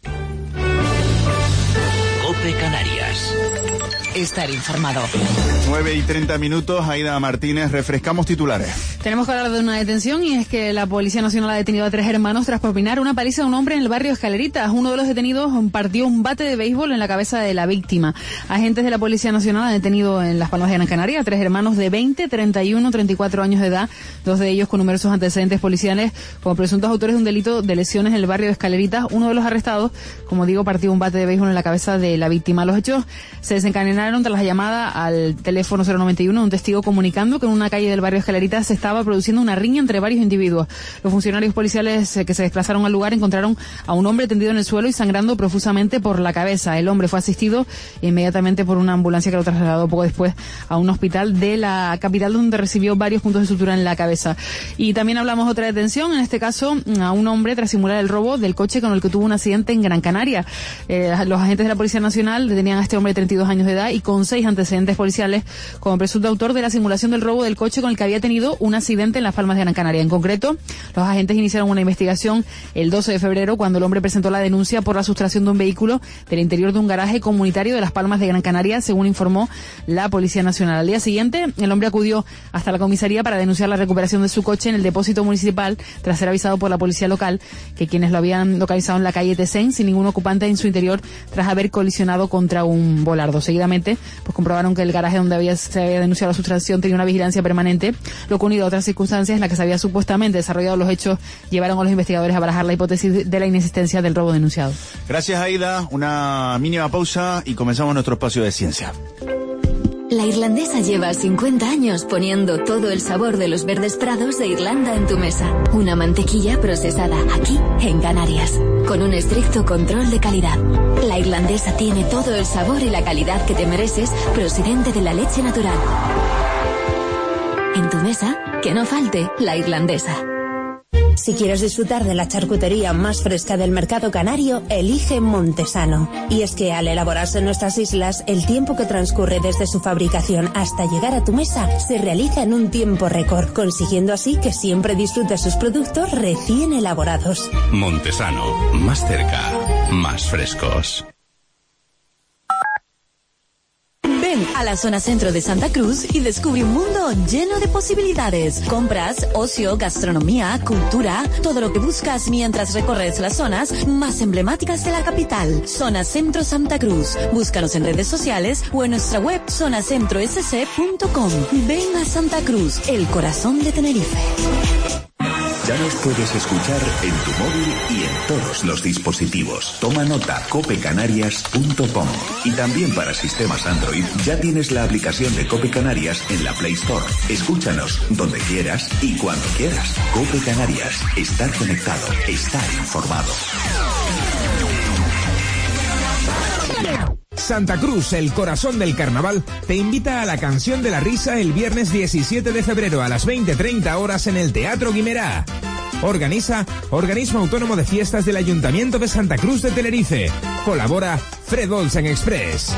COPE Canarias. Estar informado. nueve y treinta minutos, Aida Martínez, refrescamos titulares. Tenemos que hablar de una detención y es que la Policía Nacional ha detenido a tres hermanos tras propinar una paliza a un hombre en el barrio Escaleritas. Uno de los detenidos partió un bate de béisbol en la cabeza de la víctima. Agentes de la Policía Nacional han detenido en Las Palmas de Gran Canaria a tres hermanos de veinte, treinta y uno, treinta y cuatro años de edad, dos de ellos con numerosos antecedentes policiales como presuntos autores de un delito de lesiones en el barrio de Escaleritas. Uno de los arrestados, como digo, partió un bate de béisbol en la cabeza de la víctima. Los hechos se desencadenaron tras la llamada al teléfono cero noventa y uno, un testigo comunicando que en una calle del barrio Escaleritas se estaba produciendo una riña entre varios individuos. Los funcionarios policiales eh, que se desplazaron al lugar encontraron a un hombre tendido en el suelo y sangrando profusamente por la cabeza. El hombre fue asistido inmediatamente por una ambulancia que lo trasladó poco después a un hospital de la capital donde recibió varios puntos de sutura en la cabeza. Y también hablamos de otra detención, en este caso a un hombre tras simular el robo del coche con el que tuvo un accidente en Gran Canaria. Eh, los agentes de la Policía Nacional detenían a este hombre de treinta y dos años de edad y con seis antecedentes policiales como presunto autor de la simulación del robo del coche con el que había tenido un accidente en Las Palmas de Gran Canaria. En concreto, los agentes iniciaron una investigación el doce de febrero cuando el hombre presentó la denuncia por la sustracción de un vehículo del interior de un garaje comunitario de Las Palmas de Gran Canaria, según informó la Policía Nacional. Al día siguiente, el hombre acudió hasta la comisaría para denunciar la recuperación de su coche en el depósito municipal tras ser avisado por la policía local que quienes lo habían localizado en la calle Tesén sin ningún ocupante en su interior tras haber colisionado contra un volardo. Seguidamente, pues comprobaron que el garaje donde había, se había denunciado la sustracción tenía una vigilancia permanente, lo que unido a otras circunstancias en las que se había supuestamente desarrollado los hechos llevaron a los investigadores a barajar la hipótesis de la inexistencia del robo denunciado. Gracias, Aida. Una mínima pausa y comenzamos nuestro espacio de ciencia. La Irlandesa lleva cincuenta años poniendo todo el sabor de los verdes prados de Irlanda en tu mesa. Una mantequilla procesada aquí, en Canarias, con un estricto control de calidad. La Irlandesa tiene todo el sabor y la calidad que te mereces, procedente de la leche natural. En tu mesa, que no falte la Irlandesa. Si quieres disfrutar de la charcutería más fresca del mercado canario, elige Montesano. Y es que al elaborarse en nuestras islas, el tiempo que transcurre desde su fabricación hasta llegar a tu mesa se realiza en un tiempo récord, consiguiendo así que siempre disfrutes sus productos recién elaborados. Montesano, más cerca, más frescos. Ven a la zona centro de Santa Cruz y descubre un mundo lleno de posibilidades. Compras, ocio, gastronomía, cultura, todo lo que buscas mientras recorres las zonas más emblemáticas de la capital. Zona Centro Santa Cruz. Búscanos en redes sociales o en nuestra web zona centro s c punto com. Ven a Santa Cruz, el corazón de Tenerife. Ya nos puedes escuchar en tu móvil y en todos los dispositivos. Toma nota, cope canarias punto com. Y también para sistemas Android ya tienes la aplicación de Cope Canarias en la Play Store. Escúchanos donde quieras y cuando quieras. Cope Canarias. Estar conectado. Estar informado. Santa Cruz, el corazón del carnaval, te invita a la Canción de la Risa el viernes diecisiete de febrero a las veinte treinta horas en el Teatro Guimerá. Organiza Organismo Autónomo de Fiestas del Ayuntamiento de Santa Cruz de Tenerife. Colabora Fred Olsen Express.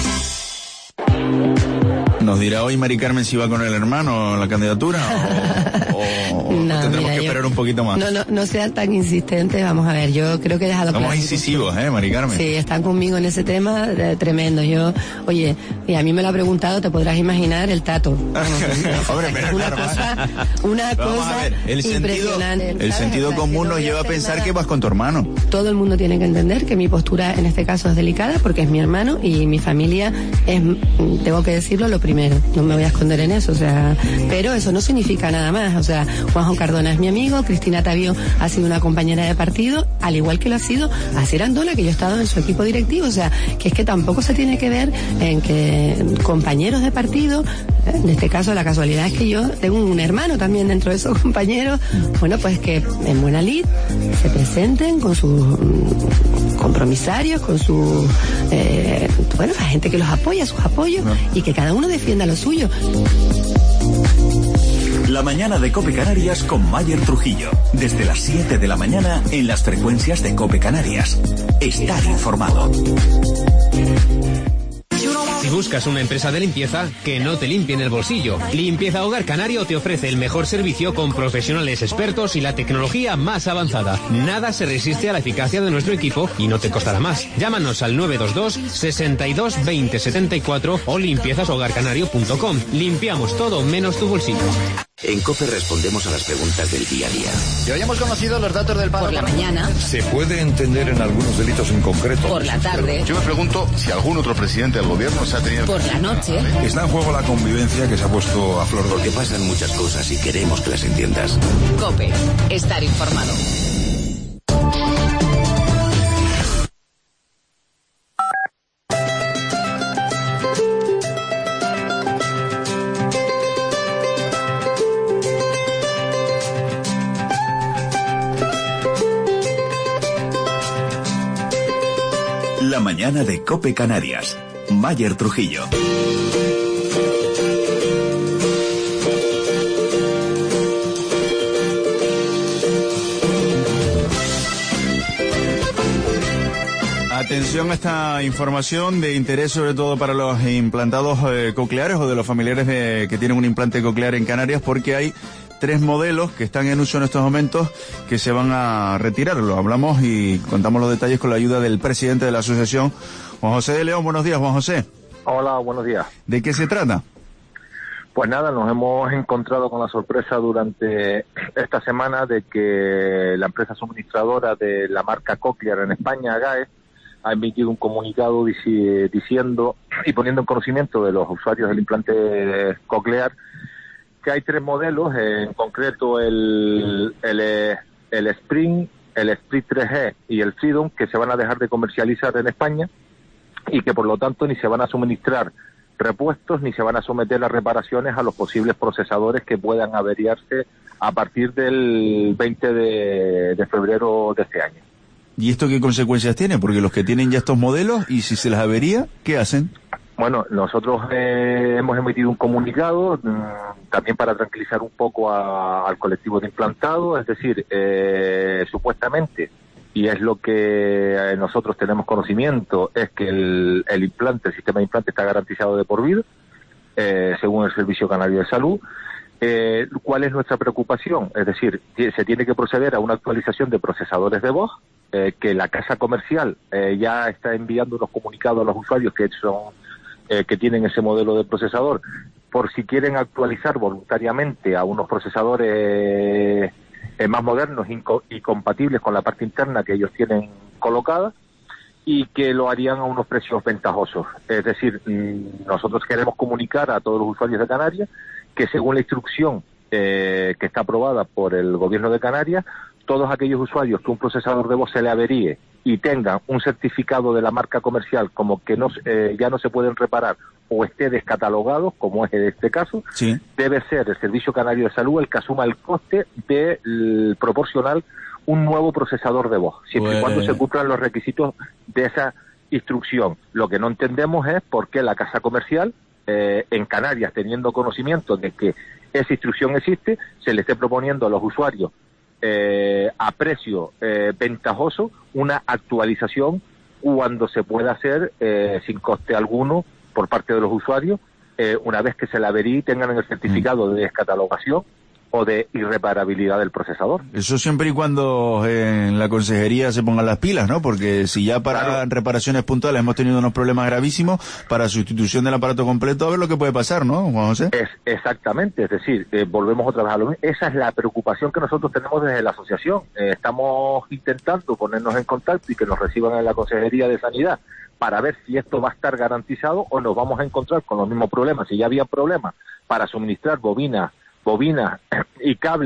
¿Nos dirá hoy Mari Carmen si va con el hermano en la candidatura o, o no, tendremos mira, que esperar yo, un poquito más? No, no, no sean tan insistentes, vamos a ver, yo creo que he dejado Somos claro. incisivos, ¿eh, Mari Carmen? Sí, están conmigo en ese tema, eh, tremendo. Yo, oye, y a mí me lo ha preguntado, te podrás imaginar el tato. Vamos, Hombre, pero una claro, cosa, una vamos cosa a ver, el sentido, impresionante. el ¿Sabes? sentido O sea, común que no nos voy a lleva a hacer pensar nada. que vas con tu hermano. Todo el mundo tiene que entender que mi postura en este caso es delicada porque es mi hermano y mi familia es, tengo que decirlo, lo primero. No me voy a esconder en eso, o sea, pero eso no significa nada más. O sea, cuando Juanjo Cardona es mi amigo, Cristina Tavío ha sido una compañera de partido, al igual que lo ha sido Asier Andola, que yo he estado en su equipo directivo. O sea, que es que tampoco se tiene que ver en que compañeros de partido, en este caso la casualidad es que yo tengo un hermano también dentro de esos compañeros, bueno, pues que en buena lid se presenten con sus compromisarios, con sus, eh, bueno, la gente que los apoya, sus apoyos, no. y que cada uno defienda lo suyo. La mañana de COPE Canarias con Mayer Trujillo. Desde las siete de la mañana en las frecuencias de COPE Canarias. Estar informado. Si buscas una empresa de limpieza, que no te limpien el bolsillo. Limpieza Hogar Canario te ofrece el mejor servicio con profesionales expertos y la tecnología más avanzada. Nada se resiste a la eficacia de nuestro equipo y no te costará más. Llámanos al nueve dos dos, sesenta y dos, veinte setenta y cuatro o limpiezas hogar canario punto com. Limpiamos todo menos tu bolsillo. En COPE respondemos a las preguntas del día a día. Y hoy hemos conocido los datos del paro. Por la mañana. ¿Se puede entender en algunos delitos en concreto? Por la tarde. Yo me pregunto si algún otro presidente del gobierno se ha tenido... Por la noche. Está en juego la convivencia que se ha puesto a flor de... Porque pasan muchas cosas y queremos que las entiendas. COPE. Estar informado. La mañana de COPE Canarias. Mayer Trujillo. Atención a esta información de interés sobre todo para los implantados eh, cocleares o de los familiares de, que tienen un implante coclear en Canarias, porque hay tres modelos que están en uso en estos momentos que se van a retirar. Lo hablamos y contamos los detalles con la ayuda del presidente de la asociación, Juan José de León. Buenos días, Juan José. Hola, buenos días. ¿De qué se trata? Pues nada, nos hemos encontrado con la sorpresa durante esta semana de que la empresa suministradora de la marca Cochlear en España, GAE, ha emitido un comunicado dici- diciendo y poniendo en conocimiento de los usuarios del implante coclear que hay tres modelos, en concreto el, el, el Spring, el Sprit tres G y el Freedom, que se van a dejar de comercializar en España y que por lo tanto ni se van a suministrar repuestos ni se van a someter a reparaciones a los posibles procesadores que puedan averiarse a partir del veinte de febrero de este año. ¿Y esto qué consecuencias tiene? Porque los que tienen ya estos modelos, y si se les avería, ¿qué hacen? Bueno, nosotros eh, hemos emitido un comunicado mmm, también para tranquilizar un poco a, al colectivo de implantados, es decir, eh, supuestamente, y es lo que eh, nosotros tenemos conocimiento, es que el, el implante, el sistema de implante está garantizado de por vida, eh, según el Servicio Canario de Salud. Eh, ¿Cuál es nuestra preocupación? Es decir, se tiene que proceder a una actualización de procesadores de voz, eh, que la casa comercial eh, ya está enviando unos comunicados a los usuarios que son eh, que tienen ese modelo de procesador, por si quieren actualizar voluntariamente a unos procesadores eh, más modernos y compatibles con la parte interna que ellos tienen colocada, y que lo harían a unos precios ventajosos. Es decir, nosotros queremos comunicar a todos los usuarios de Canarias que según la instrucción eh, que está aprobada por el Gobierno de Canarias, todos aquellos usuarios que un procesador de voz se le averíe y tengan un certificado de la marca comercial como que no eh, ya no se pueden reparar o esté descatalogado, como es en este caso, sí, debe ser el Servicio Canario de Salud el que asuma el coste de el, proporcional un nuevo procesador de voz, siempre pues... y cuando se cumplan los requisitos de esa instrucción. Lo que no entendemos es por qué la casa comercial, eh, en Canarias, teniendo conocimiento de que esa instrucción existe, se le esté proponiendo a los usuarios eh, a precio eh, ventajoso una actualización cuando se pueda hacer eh, sin coste alguno por parte de los usuarios, eh, una vez que se la averíe y tengan el certificado de descatalogación o de irreparabilidad del procesador. Eso siempre y cuando eh, en la consejería se pongan las pilas, ¿no? Porque si ya para claro. reparaciones puntuales hemos tenido unos problemas gravísimos, para sustitución del aparato completo, a ver lo que puede pasar, ¿no, Juan José? Es, exactamente, es decir, eh, volvemos otra vez a lo mismo. Esa es la preocupación que nosotros tenemos desde la asociación. Eh, estamos intentando ponernos en contacto y que nos reciban en la Consejería de Sanidad para ver si esto va a estar garantizado o nos vamos a encontrar con los mismos problemas. Si ya había problemas para suministrar bobinas bobinas y cable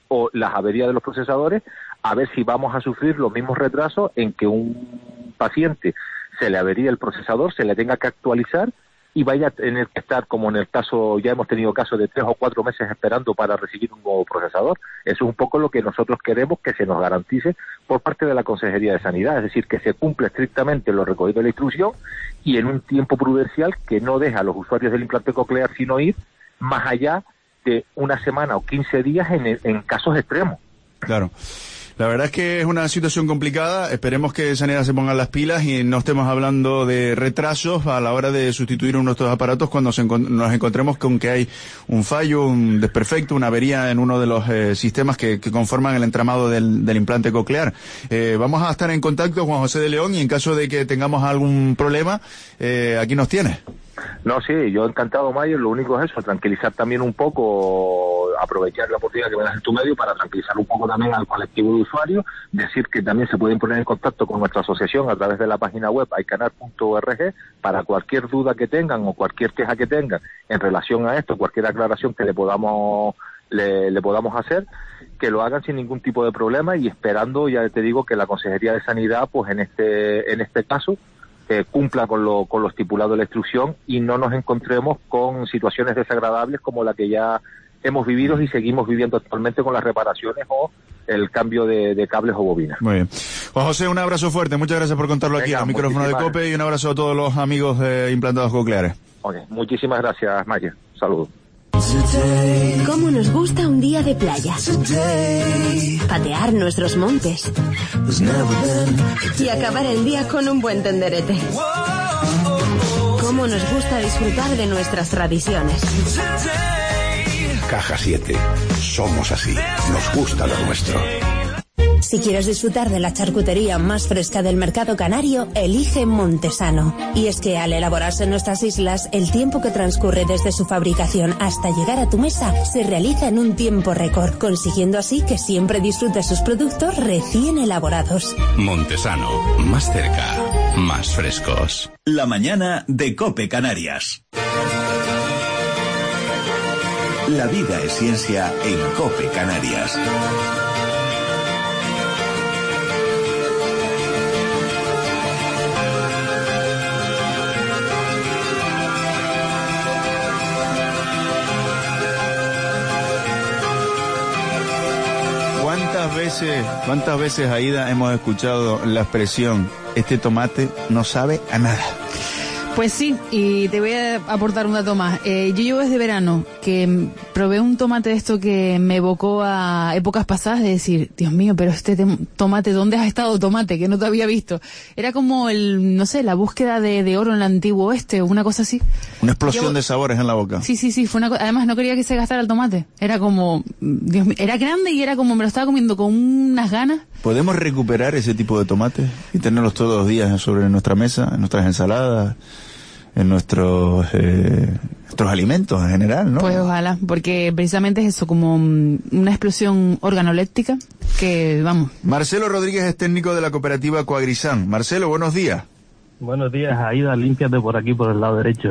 o las averías de los procesadores, a ver si vamos a sufrir los mismos retrasos en que un paciente se le avería el procesador, se le tenga que actualizar y vaya a tener que estar, como en el caso, ya hemos tenido casos de tres o cuatro meses esperando para recibir un nuevo procesador. Eso es un poco lo que nosotros queremos que se nos garantice por parte de la Consejería de Sanidad, es decir, que se cumpla estrictamente lo recogido en la instrucción y en un tiempo prudencial que no deja a los usuarios del implante coclear sino ir más allá de una semana o quince días en, en casos extremos. Claro. La verdad es que es una situación complicada. Esperemos que Sanidad se pongan las pilas y no estemos hablando de retrasos a la hora de sustituir uno de estos aparatos cuando se encont- nos encontremos con que hay un fallo, un desperfecto, una avería en uno de los eh, sistemas que, que conforman el entramado del, del implante coclear. Eh, vamos a estar en contacto, Juan José de León, y en caso de que tengamos algún problema, eh, aquí nos tienes. No, sí, yo encantado, Mayer. Lo único es eso, tranquilizar también un poco, aprovechar la oportunidad que me das en tu medio para tranquilizar un poco también al colectivo de usuarios, decir que también se pueden poner en contacto con nuestra asociación a través de la página web aicanar punto org para cualquier duda que tengan o cualquier queja que tengan en relación a esto, cualquier aclaración que le podamos le, le podamos hacer, que lo hagan sin ningún tipo de problema y esperando, ya te digo, que la Consejería de Sanidad, pues en este en este caso, Eh, cumpla con lo, con lo estipulado en la instrucción y no nos encontremos con situaciones desagradables como la que ya hemos vivido y seguimos viviendo actualmente con las reparaciones o el cambio de, de cables o bobinas. Muy bien. Juan José, un abrazo fuerte. Muchas gracias por contarlo aquí en los micrófonos de COPE y un abrazo a todos los amigos de implantados cocleares. Okay. Muchísimas gracias, Maya. Saludos. ¿Cómo nos gusta un día de playa? Patear nuestros montes y acabar el día con un buen tenderete. ¿Cómo nos gusta disfrutar de nuestras tradiciones? Caja siete. Somos así. Nos gusta lo nuestro. Si quieres disfrutar de la charcutería más fresca del mercado canario, elige Montesano. Y es que al elaborarse en nuestras islas, el tiempo que transcurre desde su fabricación hasta llegar a tu mesa se realiza en un tiempo récord, consiguiendo así que siempre disfrutes sus productos recién elaborados. Montesano, más cerca, más frescos. La mañana de COPE Canarias. La vida es ciencia en COPE Canarias. ¿Cuántas veces, cuántas veces, Aida, hemos escuchado la expresión, este tomate no sabe a nada? Pues sí, y te voy a aportar un dato más. Eh, yo llevo desde verano que probé un tomate de esto que me evocó a épocas pasadas de decir, Dios mío, pero este tomate, ¿dónde has estado, tomate? Que no te había visto. Era como el, no sé, la búsqueda de, de oro en el antiguo oeste, o una cosa así. Una explosión Llevo... de sabores en la boca. Sí, sí, sí, fue una cosa. Además no quería que se gastara el tomate. Era como, Dios mío, era grande y era como, me lo estaba comiendo con unas ganas. ¿Podemos recuperar ese tipo de tomate y tenerlos todos los días sobre nuestra mesa, en nuestras ensaladas, en nuestros eh, nuestros alimentos en general, ¿no? Pues ojalá, porque precisamente es eso, como una explosión organoléptica que, vamos. Marcelo Rodríguez es técnico de la cooperativa Coagrisán. Marcelo, buenos días. Buenos días, Aida, límpiate por aquí, por el lado derecho.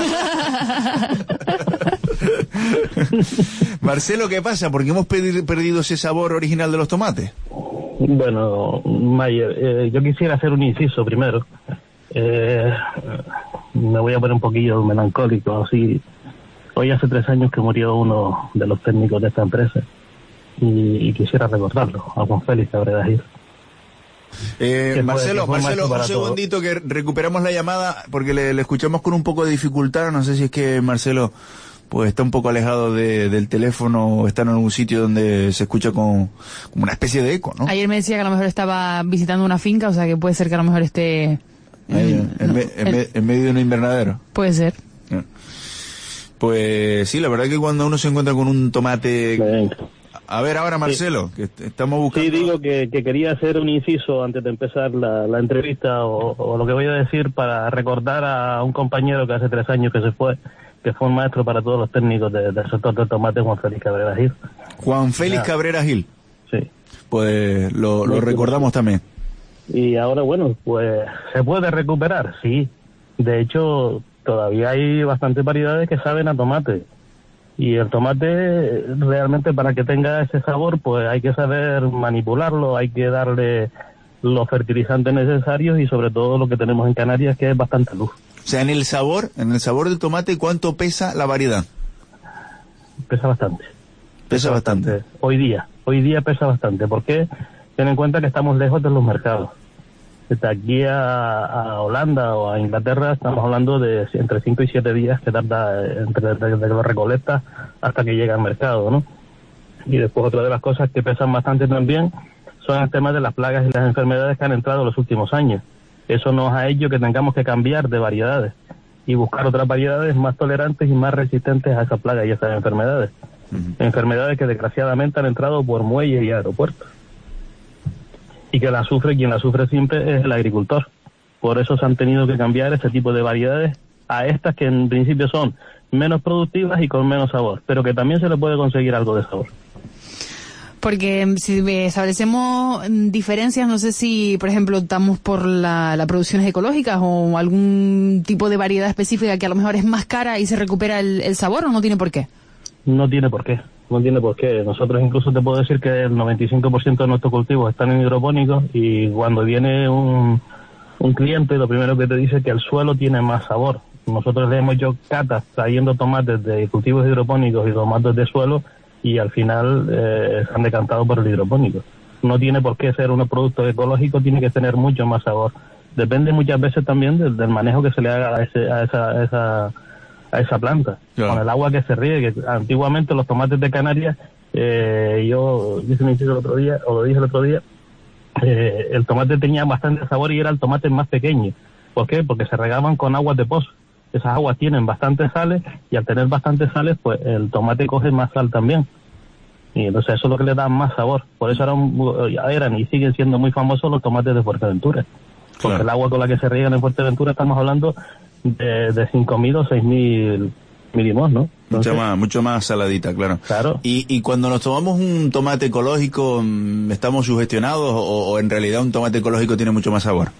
Marcelo, ¿qué pasa? ¿Por qué hemos pedi- perdido ese sabor original de los tomates? Bueno, Mayer, eh, yo quisiera hacer un inciso primero. Eh, me voy a poner un poquillo melancólico, así. Hoy hace tres años que murió uno de los técnicos de esta empresa y, y quisiera recordarlo, a Juan Félix Cabrera Gil. Eh, Marcelo, Marcelo, un segundito que recuperamos la llamada porque le, le escuchamos con un poco de dificultad. No sé si es que Marcelo pues está un poco alejado de, del teléfono o está en algún sitio donde se escucha con, como una especie de eco, ¿no? Ayer me decía que a lo mejor estaba visitando una finca, o sea que puede ser que a lo mejor esté... Ahí, en, en, me, en, me, en medio de un invernadero. Puede ser. Pues sí, la verdad que cuando uno se encuentra con un tomate... Venga. A ver ahora, Marcelo, sí. que estamos buscando... Sí, digo que, que quería hacer un inciso antes de empezar la, la entrevista o, o lo que voy a decir para recordar a un compañero que hace tres años que se fue, que fue un maestro para todos los técnicos de, del sector del tomate, Juan Félix Cabrera Gil. Juan Félix ya. Cabrera Gil. Sí. Pues lo, lo recordamos también. Y ahora, bueno, pues se puede recuperar, sí. De hecho, todavía hay bastantes variedades que saben a tomate. Y el tomate, realmente para que tenga ese sabor, pues hay que saber manipularlo, hay que darle los fertilizantes necesarios y sobre todo lo que tenemos en Canarias, que es bastante luz. O sea, en el sabor, en el sabor del tomate, ¿cuánto pesa la variedad? Pesa bastante. Pesa, pesa bastante. bastante. Hoy día, hoy día pesa bastante. ¿Por qué? Ten en cuenta que estamos lejos de los mercados. De aquí a, a Holanda o a Inglaterra estamos hablando de entre cinco y siete días que tarda entre de, de lo recolectas hasta que llega al mercado, ¿no? Y después otra de las cosas que pesan bastante también son el tema de las plagas y las enfermedades que han entrado en los últimos años. Eso nos ha hecho que tengamos que cambiar de variedades y buscar otras variedades más tolerantes y más resistentes a esas plagas y esas enfermedades. Uh-huh. Enfermedades que desgraciadamente han entrado por muelles y aeropuertos. Y que la sufre, quien la sufre siempre es el agricultor. Por eso se han tenido que cambiar ese tipo de variedades a estas que en principio son menos productivas y con menos sabor, pero que también se le puede conseguir algo de sabor. Porque si establecemos diferencias, no sé si, por ejemplo, optamos por la, la producciones ecológicas o algún tipo de variedad específica que a lo mejor es más cara y se recupera el, el sabor, ¿o no tiene por qué? No tiene por qué. No tiene por qué. Nosotros incluso te puedo decir que el noventa y cinco por ciento de nuestros cultivos están en hidropónicos y cuando viene un, un cliente lo primero que te dice es que el suelo tiene más sabor. Nosotros le hemos hecho catas trayendo tomates de cultivos hidropónicos y tomates de suelo y al final eh, se han decantado por el hidropónico. No tiene por qué ser un producto ecológico, tiene que tener mucho más sabor. Depende muchas veces también del, del manejo que se le haga a, ese, a esa... A esa a esa planta, claro. Con el agua que se riegue. Antiguamente los tomates de Canarias, eh, yo hice un inciso el otro día, o lo dije el otro día, eh, el tomate tenía bastante sabor y era el tomate más pequeño. ¿Por qué? Porque se regaban con aguas de pozo. Esas aguas tienen bastantes sales y al tener bastantes sales, pues el tomate coge más sal también. Y entonces eso es lo que le da más sabor. Por eso eran, eran y siguen siendo muy famosos los tomates de Fuerteventura. Porque claro. El agua con la que se riegan en Fuerteventura estamos hablando de, de cinco mil o seis mil mínimos, ¿no? Entonces, mucho más, mucho más saladita, claro. Claro. Y, y cuando nos tomamos un tomate ecológico, ¿estamos sugestionados o, o en realidad un tomate ecológico tiene mucho más sabor?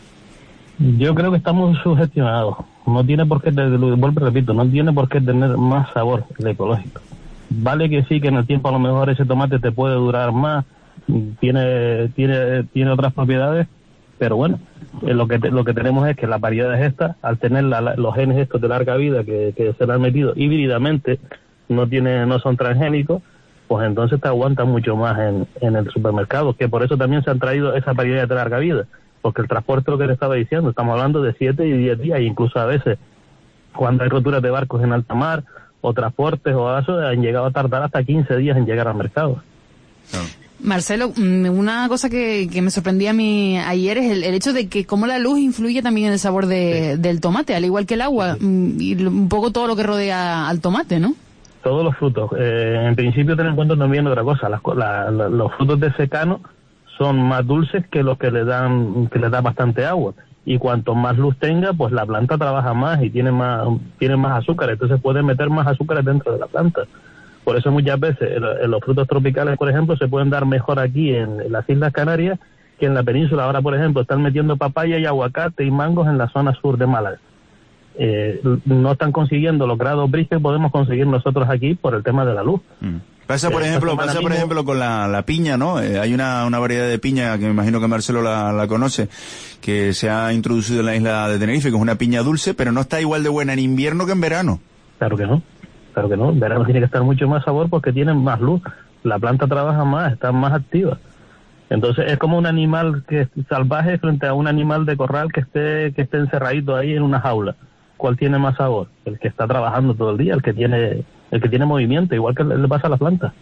Yo creo que estamos sugestionados. No tiene por qué, vuelvo y repito, no tiene por qué tener más sabor el ecológico. Vale que sí, que en el tiempo a lo mejor ese tomate te puede durar más, tiene, tiene, tiene otras propiedades, pero bueno, eh, lo que te, lo que tenemos es que las variedades estas, al tener la, la, los genes estos de larga vida que, que se le han metido híbridamente, no tiene, no son transgénicos, pues entonces te aguantan mucho más en, en el supermercado, que por eso también se han traído esas variedades de larga vida, porque el transporte, lo que te estaba diciendo, estamos hablando de siete y diez días, incluso a veces, cuando hay roturas de barcos en alta mar, o transportes o eso, han llegado a tardar hasta quince días en llegar al mercado. No. Marcelo, una cosa que, que me sorprendía a mí ayer es el, el hecho de que cómo la luz influye también en el sabor de, sí. del tomate, al igual que el agua, sí. y un poco todo lo que rodea al tomate, ¿no? Todos los frutos. Eh, en principio ten en cuenta también otra cosa, las, la, la, los frutos de secano son más dulces que los que le dan, que le da bastante agua. Y cuanto más luz tenga, pues la planta trabaja más y tiene más, tiene más azúcar, entonces puede meter más azúcar dentro de la planta. Por eso muchas veces en, en los frutos tropicales, por ejemplo, se pueden dar mejor aquí en, en las Islas Canarias que en la península. Ahora, por ejemplo, están metiendo papaya y aguacate y mangos en la zona sur de Málaga. Eh, no están consiguiendo los grados bris que podemos conseguir nosotros aquí por el tema de la luz. Mm. Pasa por ejemplo, pasa por ejemplo con la, la piña, ¿no? Eh, hay una, una variedad de piña que me imagino que Marcelo la, la conoce, que se ha introducido en la isla de Tenerife, que es una piña dulce, pero no está igual de buena en invierno que en verano. Claro que no, claro que no. En verano tiene que estar mucho más sabor porque tienen más luz. La planta trabaja más, está más activa. Entonces es como un animal que es salvaje frente a un animal de corral que esté, que esté encerradito ahí en una jaula. ¿Cuál tiene más sabor? El que está trabajando todo el día, el que tiene... el que tiene movimiento, igual que le pasa a la planta.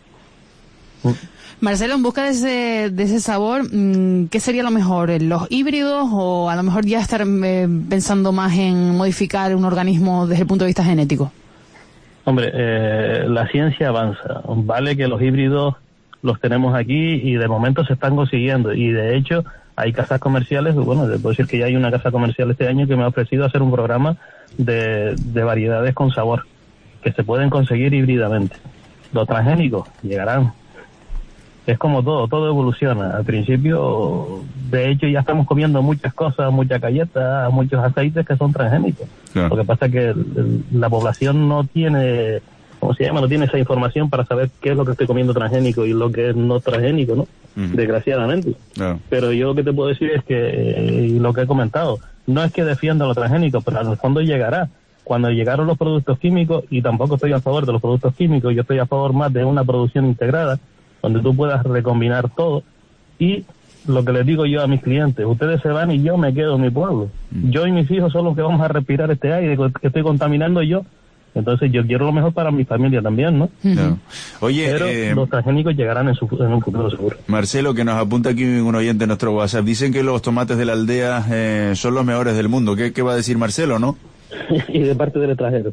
Marcelo, en busca de ese, de ese sabor, ¿qué sería lo mejor? ¿Los híbridos o a lo mejor ya estar eh, pensando más en modificar un organismo desde el punto de vista genético? Hombre, eh, la ciencia avanza. Vale que los híbridos los tenemos aquí y de momento se están consiguiendo. Y de hecho hay casas comerciales, bueno, te puedo decir que ya hay una casa comercial este año que me ha ofrecido hacer un programa de, de variedades con sabor, que se pueden conseguir híbridamente. Los transgénicos llegarán. Es como todo, todo evoluciona. Al principio, de hecho, ya estamos comiendo muchas cosas, muchas galletas, muchos aceites que son transgénicos. Claro. Lo que pasa es que el, el, la población no tiene ¿cómo se llama? No tiene esa información para saber qué es lo que estoy comiendo transgénico y lo que es no transgénico, ¿no? Uh-huh. Desgraciadamente. No. Pero yo lo que te puedo decir es que, eh, lo que he comentado, no es que defienda lo transgénico, pero al fondo llegará. Cuando llegaron los productos químicos, y tampoco estoy a favor de los productos químicos, yo estoy a favor más de una producción integrada, donde tú puedas recombinar todo. Y lo que les digo yo a mis clientes, ustedes se van y yo me quedo en mi pueblo. Uh-huh. Yo y mis hijos son los que vamos a respirar este aire que estoy contaminando yo. Entonces yo quiero lo mejor para mi familia también, ¿no? No. Oye, pero eh, los transgénicos llegarán en, su, en un futuro seguro. Marcelo, que nos apunta aquí un oyente en nuestro WhatsApp, dicen que los tomates de la aldea eh, son los mejores del mundo. ¿Qué, qué va a decir Marcelo, no? Y de parte del extranjero.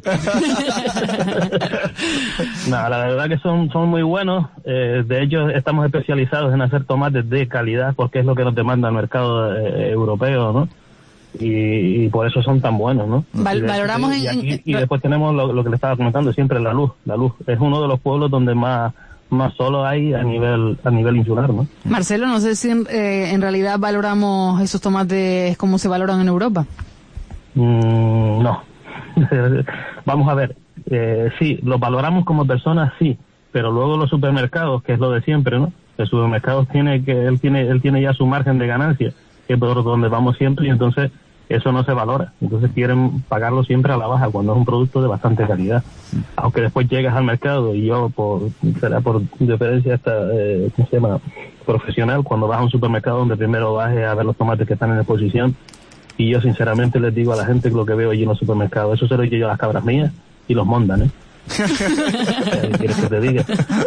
Nada, la verdad que son son muy buenos. Eh, de hecho, estamos especializados en hacer tomates de calidad porque es lo que nos demanda el mercado eh, europeo, ¿no? Y, y por eso son tan buenos, ¿no? Val, valoramos y, en, aquí, y después tenemos lo, lo que le estaba comentando siempre, la luz. La luz es uno de los pueblos donde más más solo hay a nivel a nivel insular, ¿no? Marcelo, no sé si en, eh, en realidad valoramos esos tomates como se valoran en Europa. Mm, no. Vamos a ver, eh, sí, los valoramos como personas, sí, pero luego los supermercados, que es lo de siempre, ¿no? El supermercado tiene que él tiene él tiene ya su margen de ganancia, que es por donde vamos siempre, y entonces eso no se valora. Entonces quieren pagarlo siempre a la baja cuando es un producto de bastante calidad. Aunque después llegas al mercado y yo, por será por diferencia esta, eh, ¿cómo se llama? Profesional, cuando vas a un supermercado donde primero vas a ver los tomates que están en exposición, y yo sinceramente les digo a la gente que lo que veo allí en los supermercados, eso se lo digo yo a las cabras mías y los montan, ¿eh? ¿Quieres que te diga?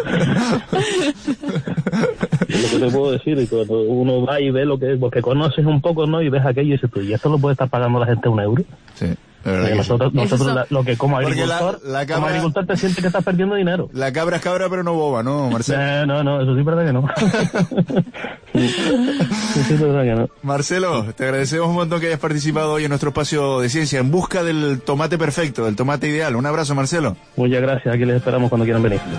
Es lo que te puedo decir, y cuando uno va y ve lo que es, porque conoces un poco, ¿no? Y ves aquello y dices tú, ¿y esto lo puede estar pagando la gente un euro? Sí. Eh, nosotros, nosotros la, lo que como agricultor, la, la cabra, como agricultor te sientes que estás perdiendo dinero. La cabra es cabra, pero no boba, ¿no, Marcelo? Eh, no, no, eso sí es verdad que no. Sí, es verdad que no. Marcelo, te agradecemos un montón que hayas participado hoy en nuestro espacio de ciencia en busca del tomate perfecto, del tomate ideal. Un abrazo, Marcelo. Muchas gracias, aquí les esperamos cuando quieran venir.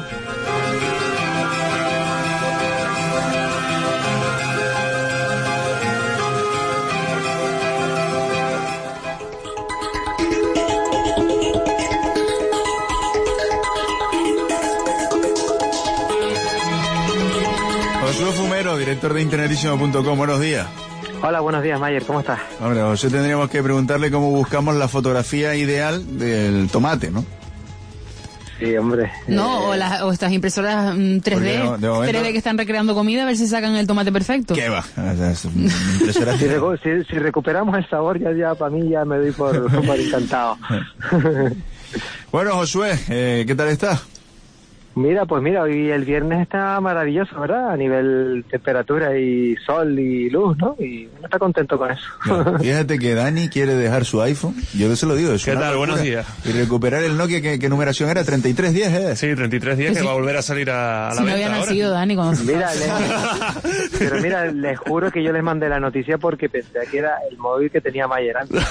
Director de internetísimo punto com, buenos días. Hola, buenos días, Mayer, ¿cómo estás? Hombre, José, tendríamos que preguntarle cómo buscamos la fotografía ideal del tomate, ¿no? Sí, hombre. No, eh... o, las, o estas impresoras mm, tres D, no, momento... tres D que están recreando comida, a ver si sacan el tomate perfecto. ¿Qué va? si, recu si, si recuperamos el sabor, ya, ya para mí ya me doy por, por encantado. Bueno, Josué, eh, ¿qué tal estás? Mira, pues mira, hoy el viernes está maravilloso, ¿verdad? A nivel temperatura y sol y luz, ¿no? Y uno está contento con eso. No, fíjate que Dani quiere dejar su iPhone, yo se lo digo. Es ¿Qué tal? Buenos días. Y recuperar el Nokia, ¿qué, qué numeración era? treinta y tres diez, ¿eh? Sí, treinta y tres diez, que sí, va a volver a salir a, a si la no venta había ahora. nacido Dani cuando mira, le... Pero mira, les juro que yo les mandé la noticia porque pensé que era el móvil que tenía Mayer antes.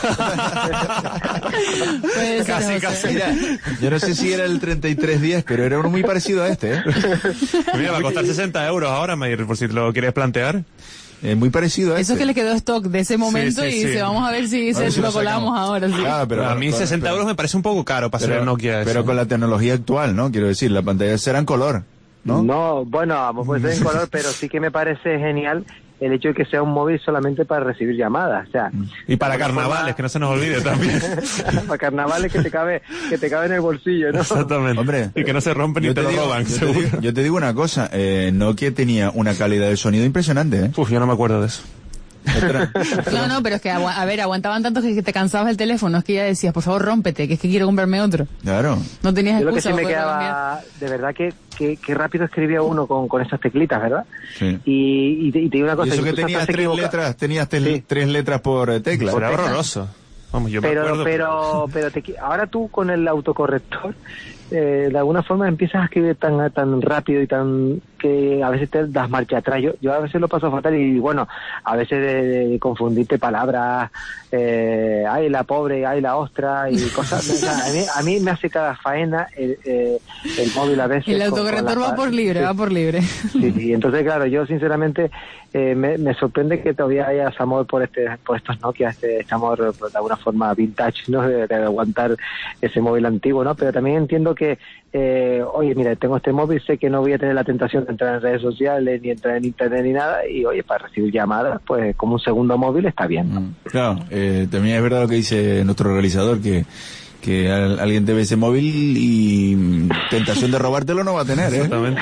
Pues casi, no casi. Mira, yo no sé si era el treinta y tres diez, pero era uno muy parecido a este, ¿eh? Mira, va a costar sesenta euros ahora, Mayer, por si te lo quieres plantear. Eh, muy parecido a eso este. Es que le quedó stock de ese momento, sí, sí, y sí. Se, vamos a ver si a se ver si lo colamos ahora. Sí. Ah, pero, a mí sesenta pero, euros me parece un poco caro para pero, ser el Nokia. Pero eso. Con la tecnología actual, ¿no? Quiero decir, la pantalla será en color, ¿no? No, bueno, puede ser en color, pero sí que me parece genial el hecho de que sea un móvil solamente para recibir llamadas, o sea, y para carnavales, forma... que no se nos olvide también. Para carnavales que te cabe que te cabe en el bolsillo, ¿no? Exactamente. Hombre, y que no se rompen ni te, te lo digo, roban, yo seguro. Te digo, yo te digo una cosa, eh, Nokia tenía una calidad de sonido impresionante, ¿eh? Uf, yo no me acuerdo de eso. Otra, otra. No, no, pero es que, a ver, aguantaban tanto que te cansabas el teléfono, es que ya decías, por favor, rómpete, que es que quiero comprarme otro. Claro. No tenías Yo excusa. Lo que sí me quedaba, de verdad que, que, que rápido escribía uno con, con esas teclitas, ¿verdad? Sí. Y, y, te, y te digo una cosa. Y eso que tenías tres equivoca... letras, tenías te, sí. tres letras por tecla. Era horroroso. Vamos, yo pero, me acuerdo, pero, pero, pero te, ahora tú con el autocorrector, eh, de alguna forma empiezas a escribir tan tan rápido y tan que a veces te das marcha atrás. Yo, yo a veces lo paso fatal y bueno, a veces de, de confundirte palabras, eh, ay la pobre, ay la ostra y cosas. O sea, a, mí, a mí me hace cada faena el, eh, el móvil a veces. El autocorrector con, con va por libre, sí. va por libre. Sí, sí, entonces claro, yo sinceramente eh, me, me sorprende que todavía haya amor por este por estos Nokia, este, este amor de alguna forma vintage, ¿no? De, de aguantar ese móvil antiguo, ¿no? Pero también entiendo que porque, eh, oye, mira, tengo este móvil, sé que no voy a tener la tentación de entrar en redes sociales, ni entrar en internet, ni nada, y oye, para recibir llamadas, pues como un segundo móvil está bien, ¿no? Mm, claro, eh, también es verdad lo que dice nuestro realizador, que que al, alguien te ve ese móvil y tentación de robártelo no va a tener, ¿eh? Exactamente.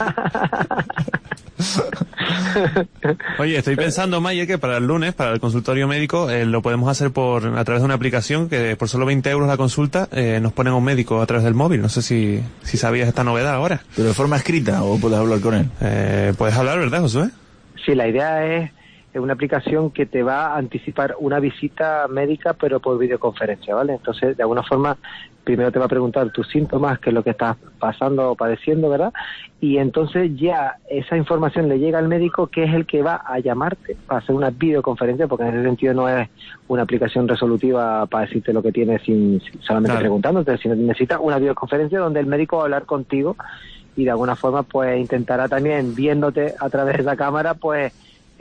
Oye, estoy pensando, Mayer, que para el lunes, para el consultorio médico, eh, lo podemos hacer por a través de una aplicación que por solo veinte euros la consulta eh, nos ponen a un médico a través del móvil. No sé si, si sabías esta novedad ahora. ¿Pero de forma escrita o puedes hablar con él? Eh, puedes hablar, ¿verdad, Josué? Sí, la idea es es una aplicación que te va a anticipar una visita médica, pero por videoconferencia, ¿vale? Entonces, de alguna forma, primero te va a preguntar tus síntomas, qué es lo que estás pasando o padeciendo, ¿verdad? Y entonces ya esa información le llega al médico, que es el que va a llamarte para hacer una videoconferencia, porque en ese sentido no es una aplicación resolutiva para decirte lo que tienes sin, sin solamente claro. preguntándote, sino que necesitas una videoconferencia donde el médico va a hablar contigo y de alguna forma pues intentará también, viéndote a través de la cámara, pues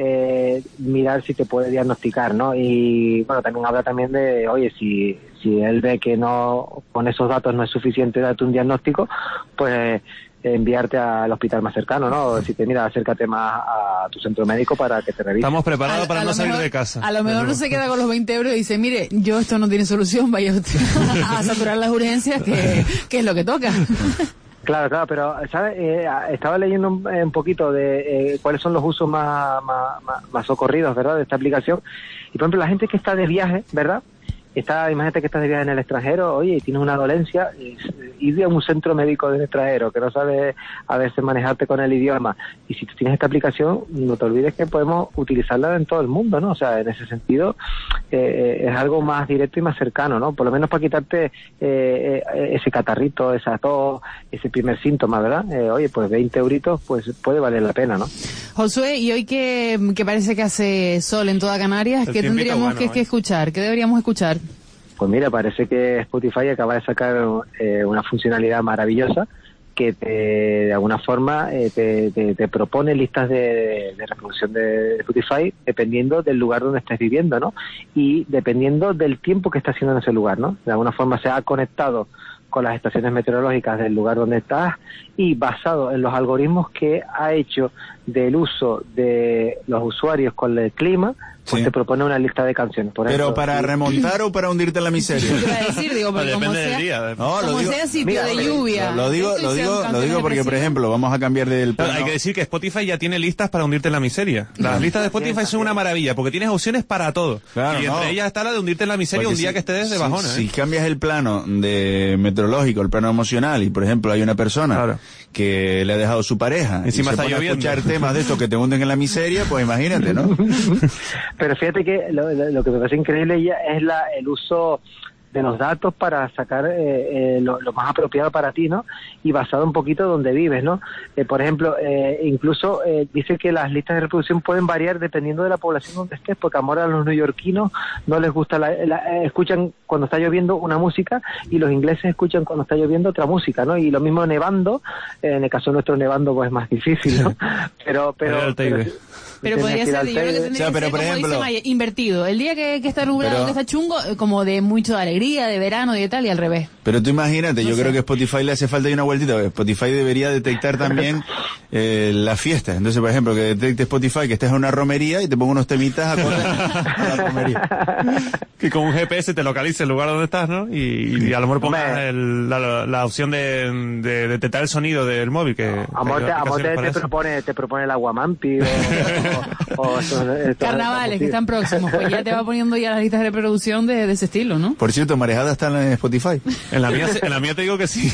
Eh, mirar si te puede diagnosticar, ¿no? Y bueno, también habla también de, oye, si si él ve que no, con esos datos no es suficiente darte un diagnóstico, pues eh, enviarte al hospital más cercano, ¿no? Decirte, mira, acércate más a tu centro médico para que te revise. Estamos preparados a, para a no salir mejor, de casa. A lo mejor no se queda con los veinte euros y dice, mire, yo esto no tiene solución, vaya usted a saturar las urgencias, que, que es lo que toca. Claro, claro, pero ¿sabes? Eh, estaba leyendo un, un poquito de eh, cuáles son los usos más, más, más, más socorridos, ¿verdad?, de esta aplicación. Y por ejemplo, la gente que está de viaje, ¿verdad?, está, imagínate que estás de viaje en el extranjero, oye, y tienes una dolencia, ir a un centro médico del extranjero que no sabe a veces manejarte con el idioma, y si tú tienes esta aplicación, no te olvides que podemos utilizarla en todo el mundo, ¿no? O sea, en ese sentido eh, es algo más directo y más cercano, ¿no? Por lo menos para quitarte eh, ese catarrito, esa tos, ese primer síntoma, ¿verdad? Eh, oye, pues veinte euritos, pues puede valer la pena, ¿no? Josué, y hoy que, que parece que hace sol en toda Canarias, ¿qué tendríamos bueno, que, eh. que escuchar? ¿Qué deberíamos escuchar? Pues mira, parece que Spotify acaba de sacar eh, una funcionalidad maravillosa que te, de alguna forma eh, te, te, te propone listas de, de reproducción de Spotify dependiendo del lugar donde estés viviendo, ¿no? Y dependiendo del tiempo que estás haciendo en ese lugar, ¿no? De alguna forma se ha conectado con las estaciones meteorológicas del lugar donde estás y basado en los algoritmos que ha hecho del uso de los usuarios con el clima, pues sí. te propone una lista de canciones. Por ¿Pero ejemplo, para sí. remontar o para hundirte en la miseria? Te iba a decir, digo, porque como depende sea, del día. No, lo como digo, sea sitio mira, de lluvia. Lo, lo digo, lo digo, lo digo porque, por ejemplo, vamos a cambiar del plano. Hay que decir que Spotify ya tiene listas para hundirte en la miseria. Las no. listas de Spotify son una maravilla, porque tienes opciones para todo. Claro, y entre no. ellas está la de hundirte en la miseria porque un día si, que estés de si, bajona. Si ¿eh? cambias el plano de meteorológico, el plano emocional, y por ejemplo hay una persona claro. que le ha dejado su pareja encima y se está pone lloviendo. a escuchar temas de estos que te hunden en la miseria, pues imagínate, ¿no? Pero fíjate que lo, lo, lo que me parece increíble ya es la, el uso de los datos para sacar eh, eh, lo, lo más apropiado para ti, ¿no? Y basado un poquito donde vives, ¿no? Eh, por ejemplo, eh, incluso eh, dice que las listas de reproducción pueden variar dependiendo de la población donde estés, porque ahora a los neoyorquinos no les gusta, la, la, eh, escuchan cuando está lloviendo una música y los ingleses escuchan cuando está lloviendo otra música, ¿no? Y lo mismo nevando, eh, en el caso nuestro nevando pues es más difícil, ¿no? Pero, pero, pero Pero podría ser, yo creo que tendría o sea, pero que ser, por como ejemplo, dice Maya, invertido. El día que, que está nublado, pero, que está chungo, como de mucho de alegría, de verano y de tal, y al revés. Pero tú imagínate, no yo sé. creo que a Spotify le hace falta y una vueltita. Spotify debería detectar también eh, las fiestas. Entonces, por ejemplo, que detecte Spotify que estés en una romería y te ponga unos temitas a la romería. Que con un G P S te localice el lugar donde estás, ¿no? Y, y a lo mejor pongas el, la, la opción de, de detectar el sonido del móvil. Que Amor, te, amor te, te, propone, te propone el aguamampi o... O, o eso, esto, carnavales que están próximos, pues ya te va poniendo ya las listas de reproducción de, de ese estilo, ¿no? Por cierto, Marejada está en Spotify. En la mía, en la mía te digo que sí.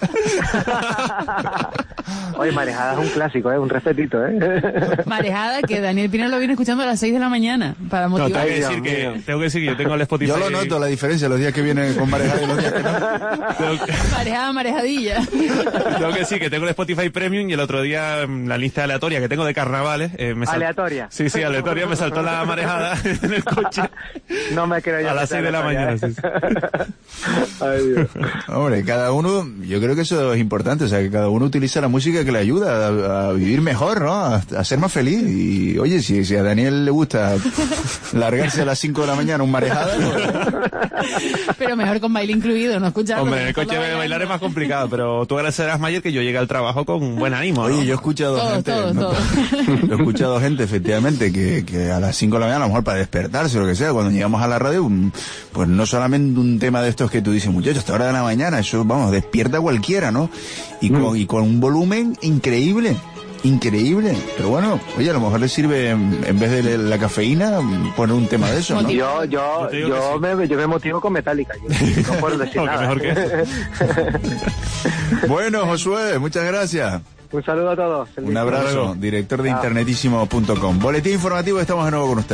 Oye, Marejada es un clásico, ¿eh? Un respetito, ¿eh? Marejada, que Daniel Pino lo viene escuchando a las seis de la mañana para motivar. No, tengo, que decir que, tengo que decir que yo tengo el Spotify. Yo lo noto, la diferencia, los días que viene con Marejada y los días que no. Marejada, marejadilla. Tengo que decir que tengo el Spotify Premium y el otro día la lista aleatoria que tengo de carnavales. Eh, me sal... ¿Aleatoria? Sí, sí, aleatoria, me saltó la marejada en el coche. No me creo ya. A las seis de la mañana, sí, sí. Ay, Dios. Hombre, cada uno, yo creo que eso es importante, o sea, que cada uno utiliza la música música que le ayuda a, a vivir mejor, ¿no? A, a ser más feliz. Y oye, si, si a Daniel le gusta largarse a las cinco de la mañana un marejada, pues... Pero mejor con baile incluido, no escucharlo. Hombre, en el coche de bailar es más complicado, pero tú agradecerás, Mayer, que yo llegue al trabajo con buen ánimo, ¿no? Oye, yo he escuchado Todo, gente... todo, ¿no? todo. Yo he escuchado gente, efectivamente, que, que a las cinco de la mañana, a lo mejor para despertarse o lo que sea, cuando llegamos a la radio, un, pues no solamente un tema de estos que tú dices, muchachos, hasta hora de la mañana, eso, vamos, despierta a cualquiera, ¿no? Y con, mm. y con un volumen increíble, increíble. Pero bueno, oye, a lo mejor le sirve, en, en vez de la cafeína, poner un tema de eso, ¿no? Yo, yo, yo, yo, sí. me, yo me motivo con Metallica. Yo, no puedo decir nada. Mejor que eso. Bueno, Josué, muchas gracias. Un saludo a todos. Un abrazo, director de internetísimo punto com. Boletín informativo, estamos de nuevo con usted.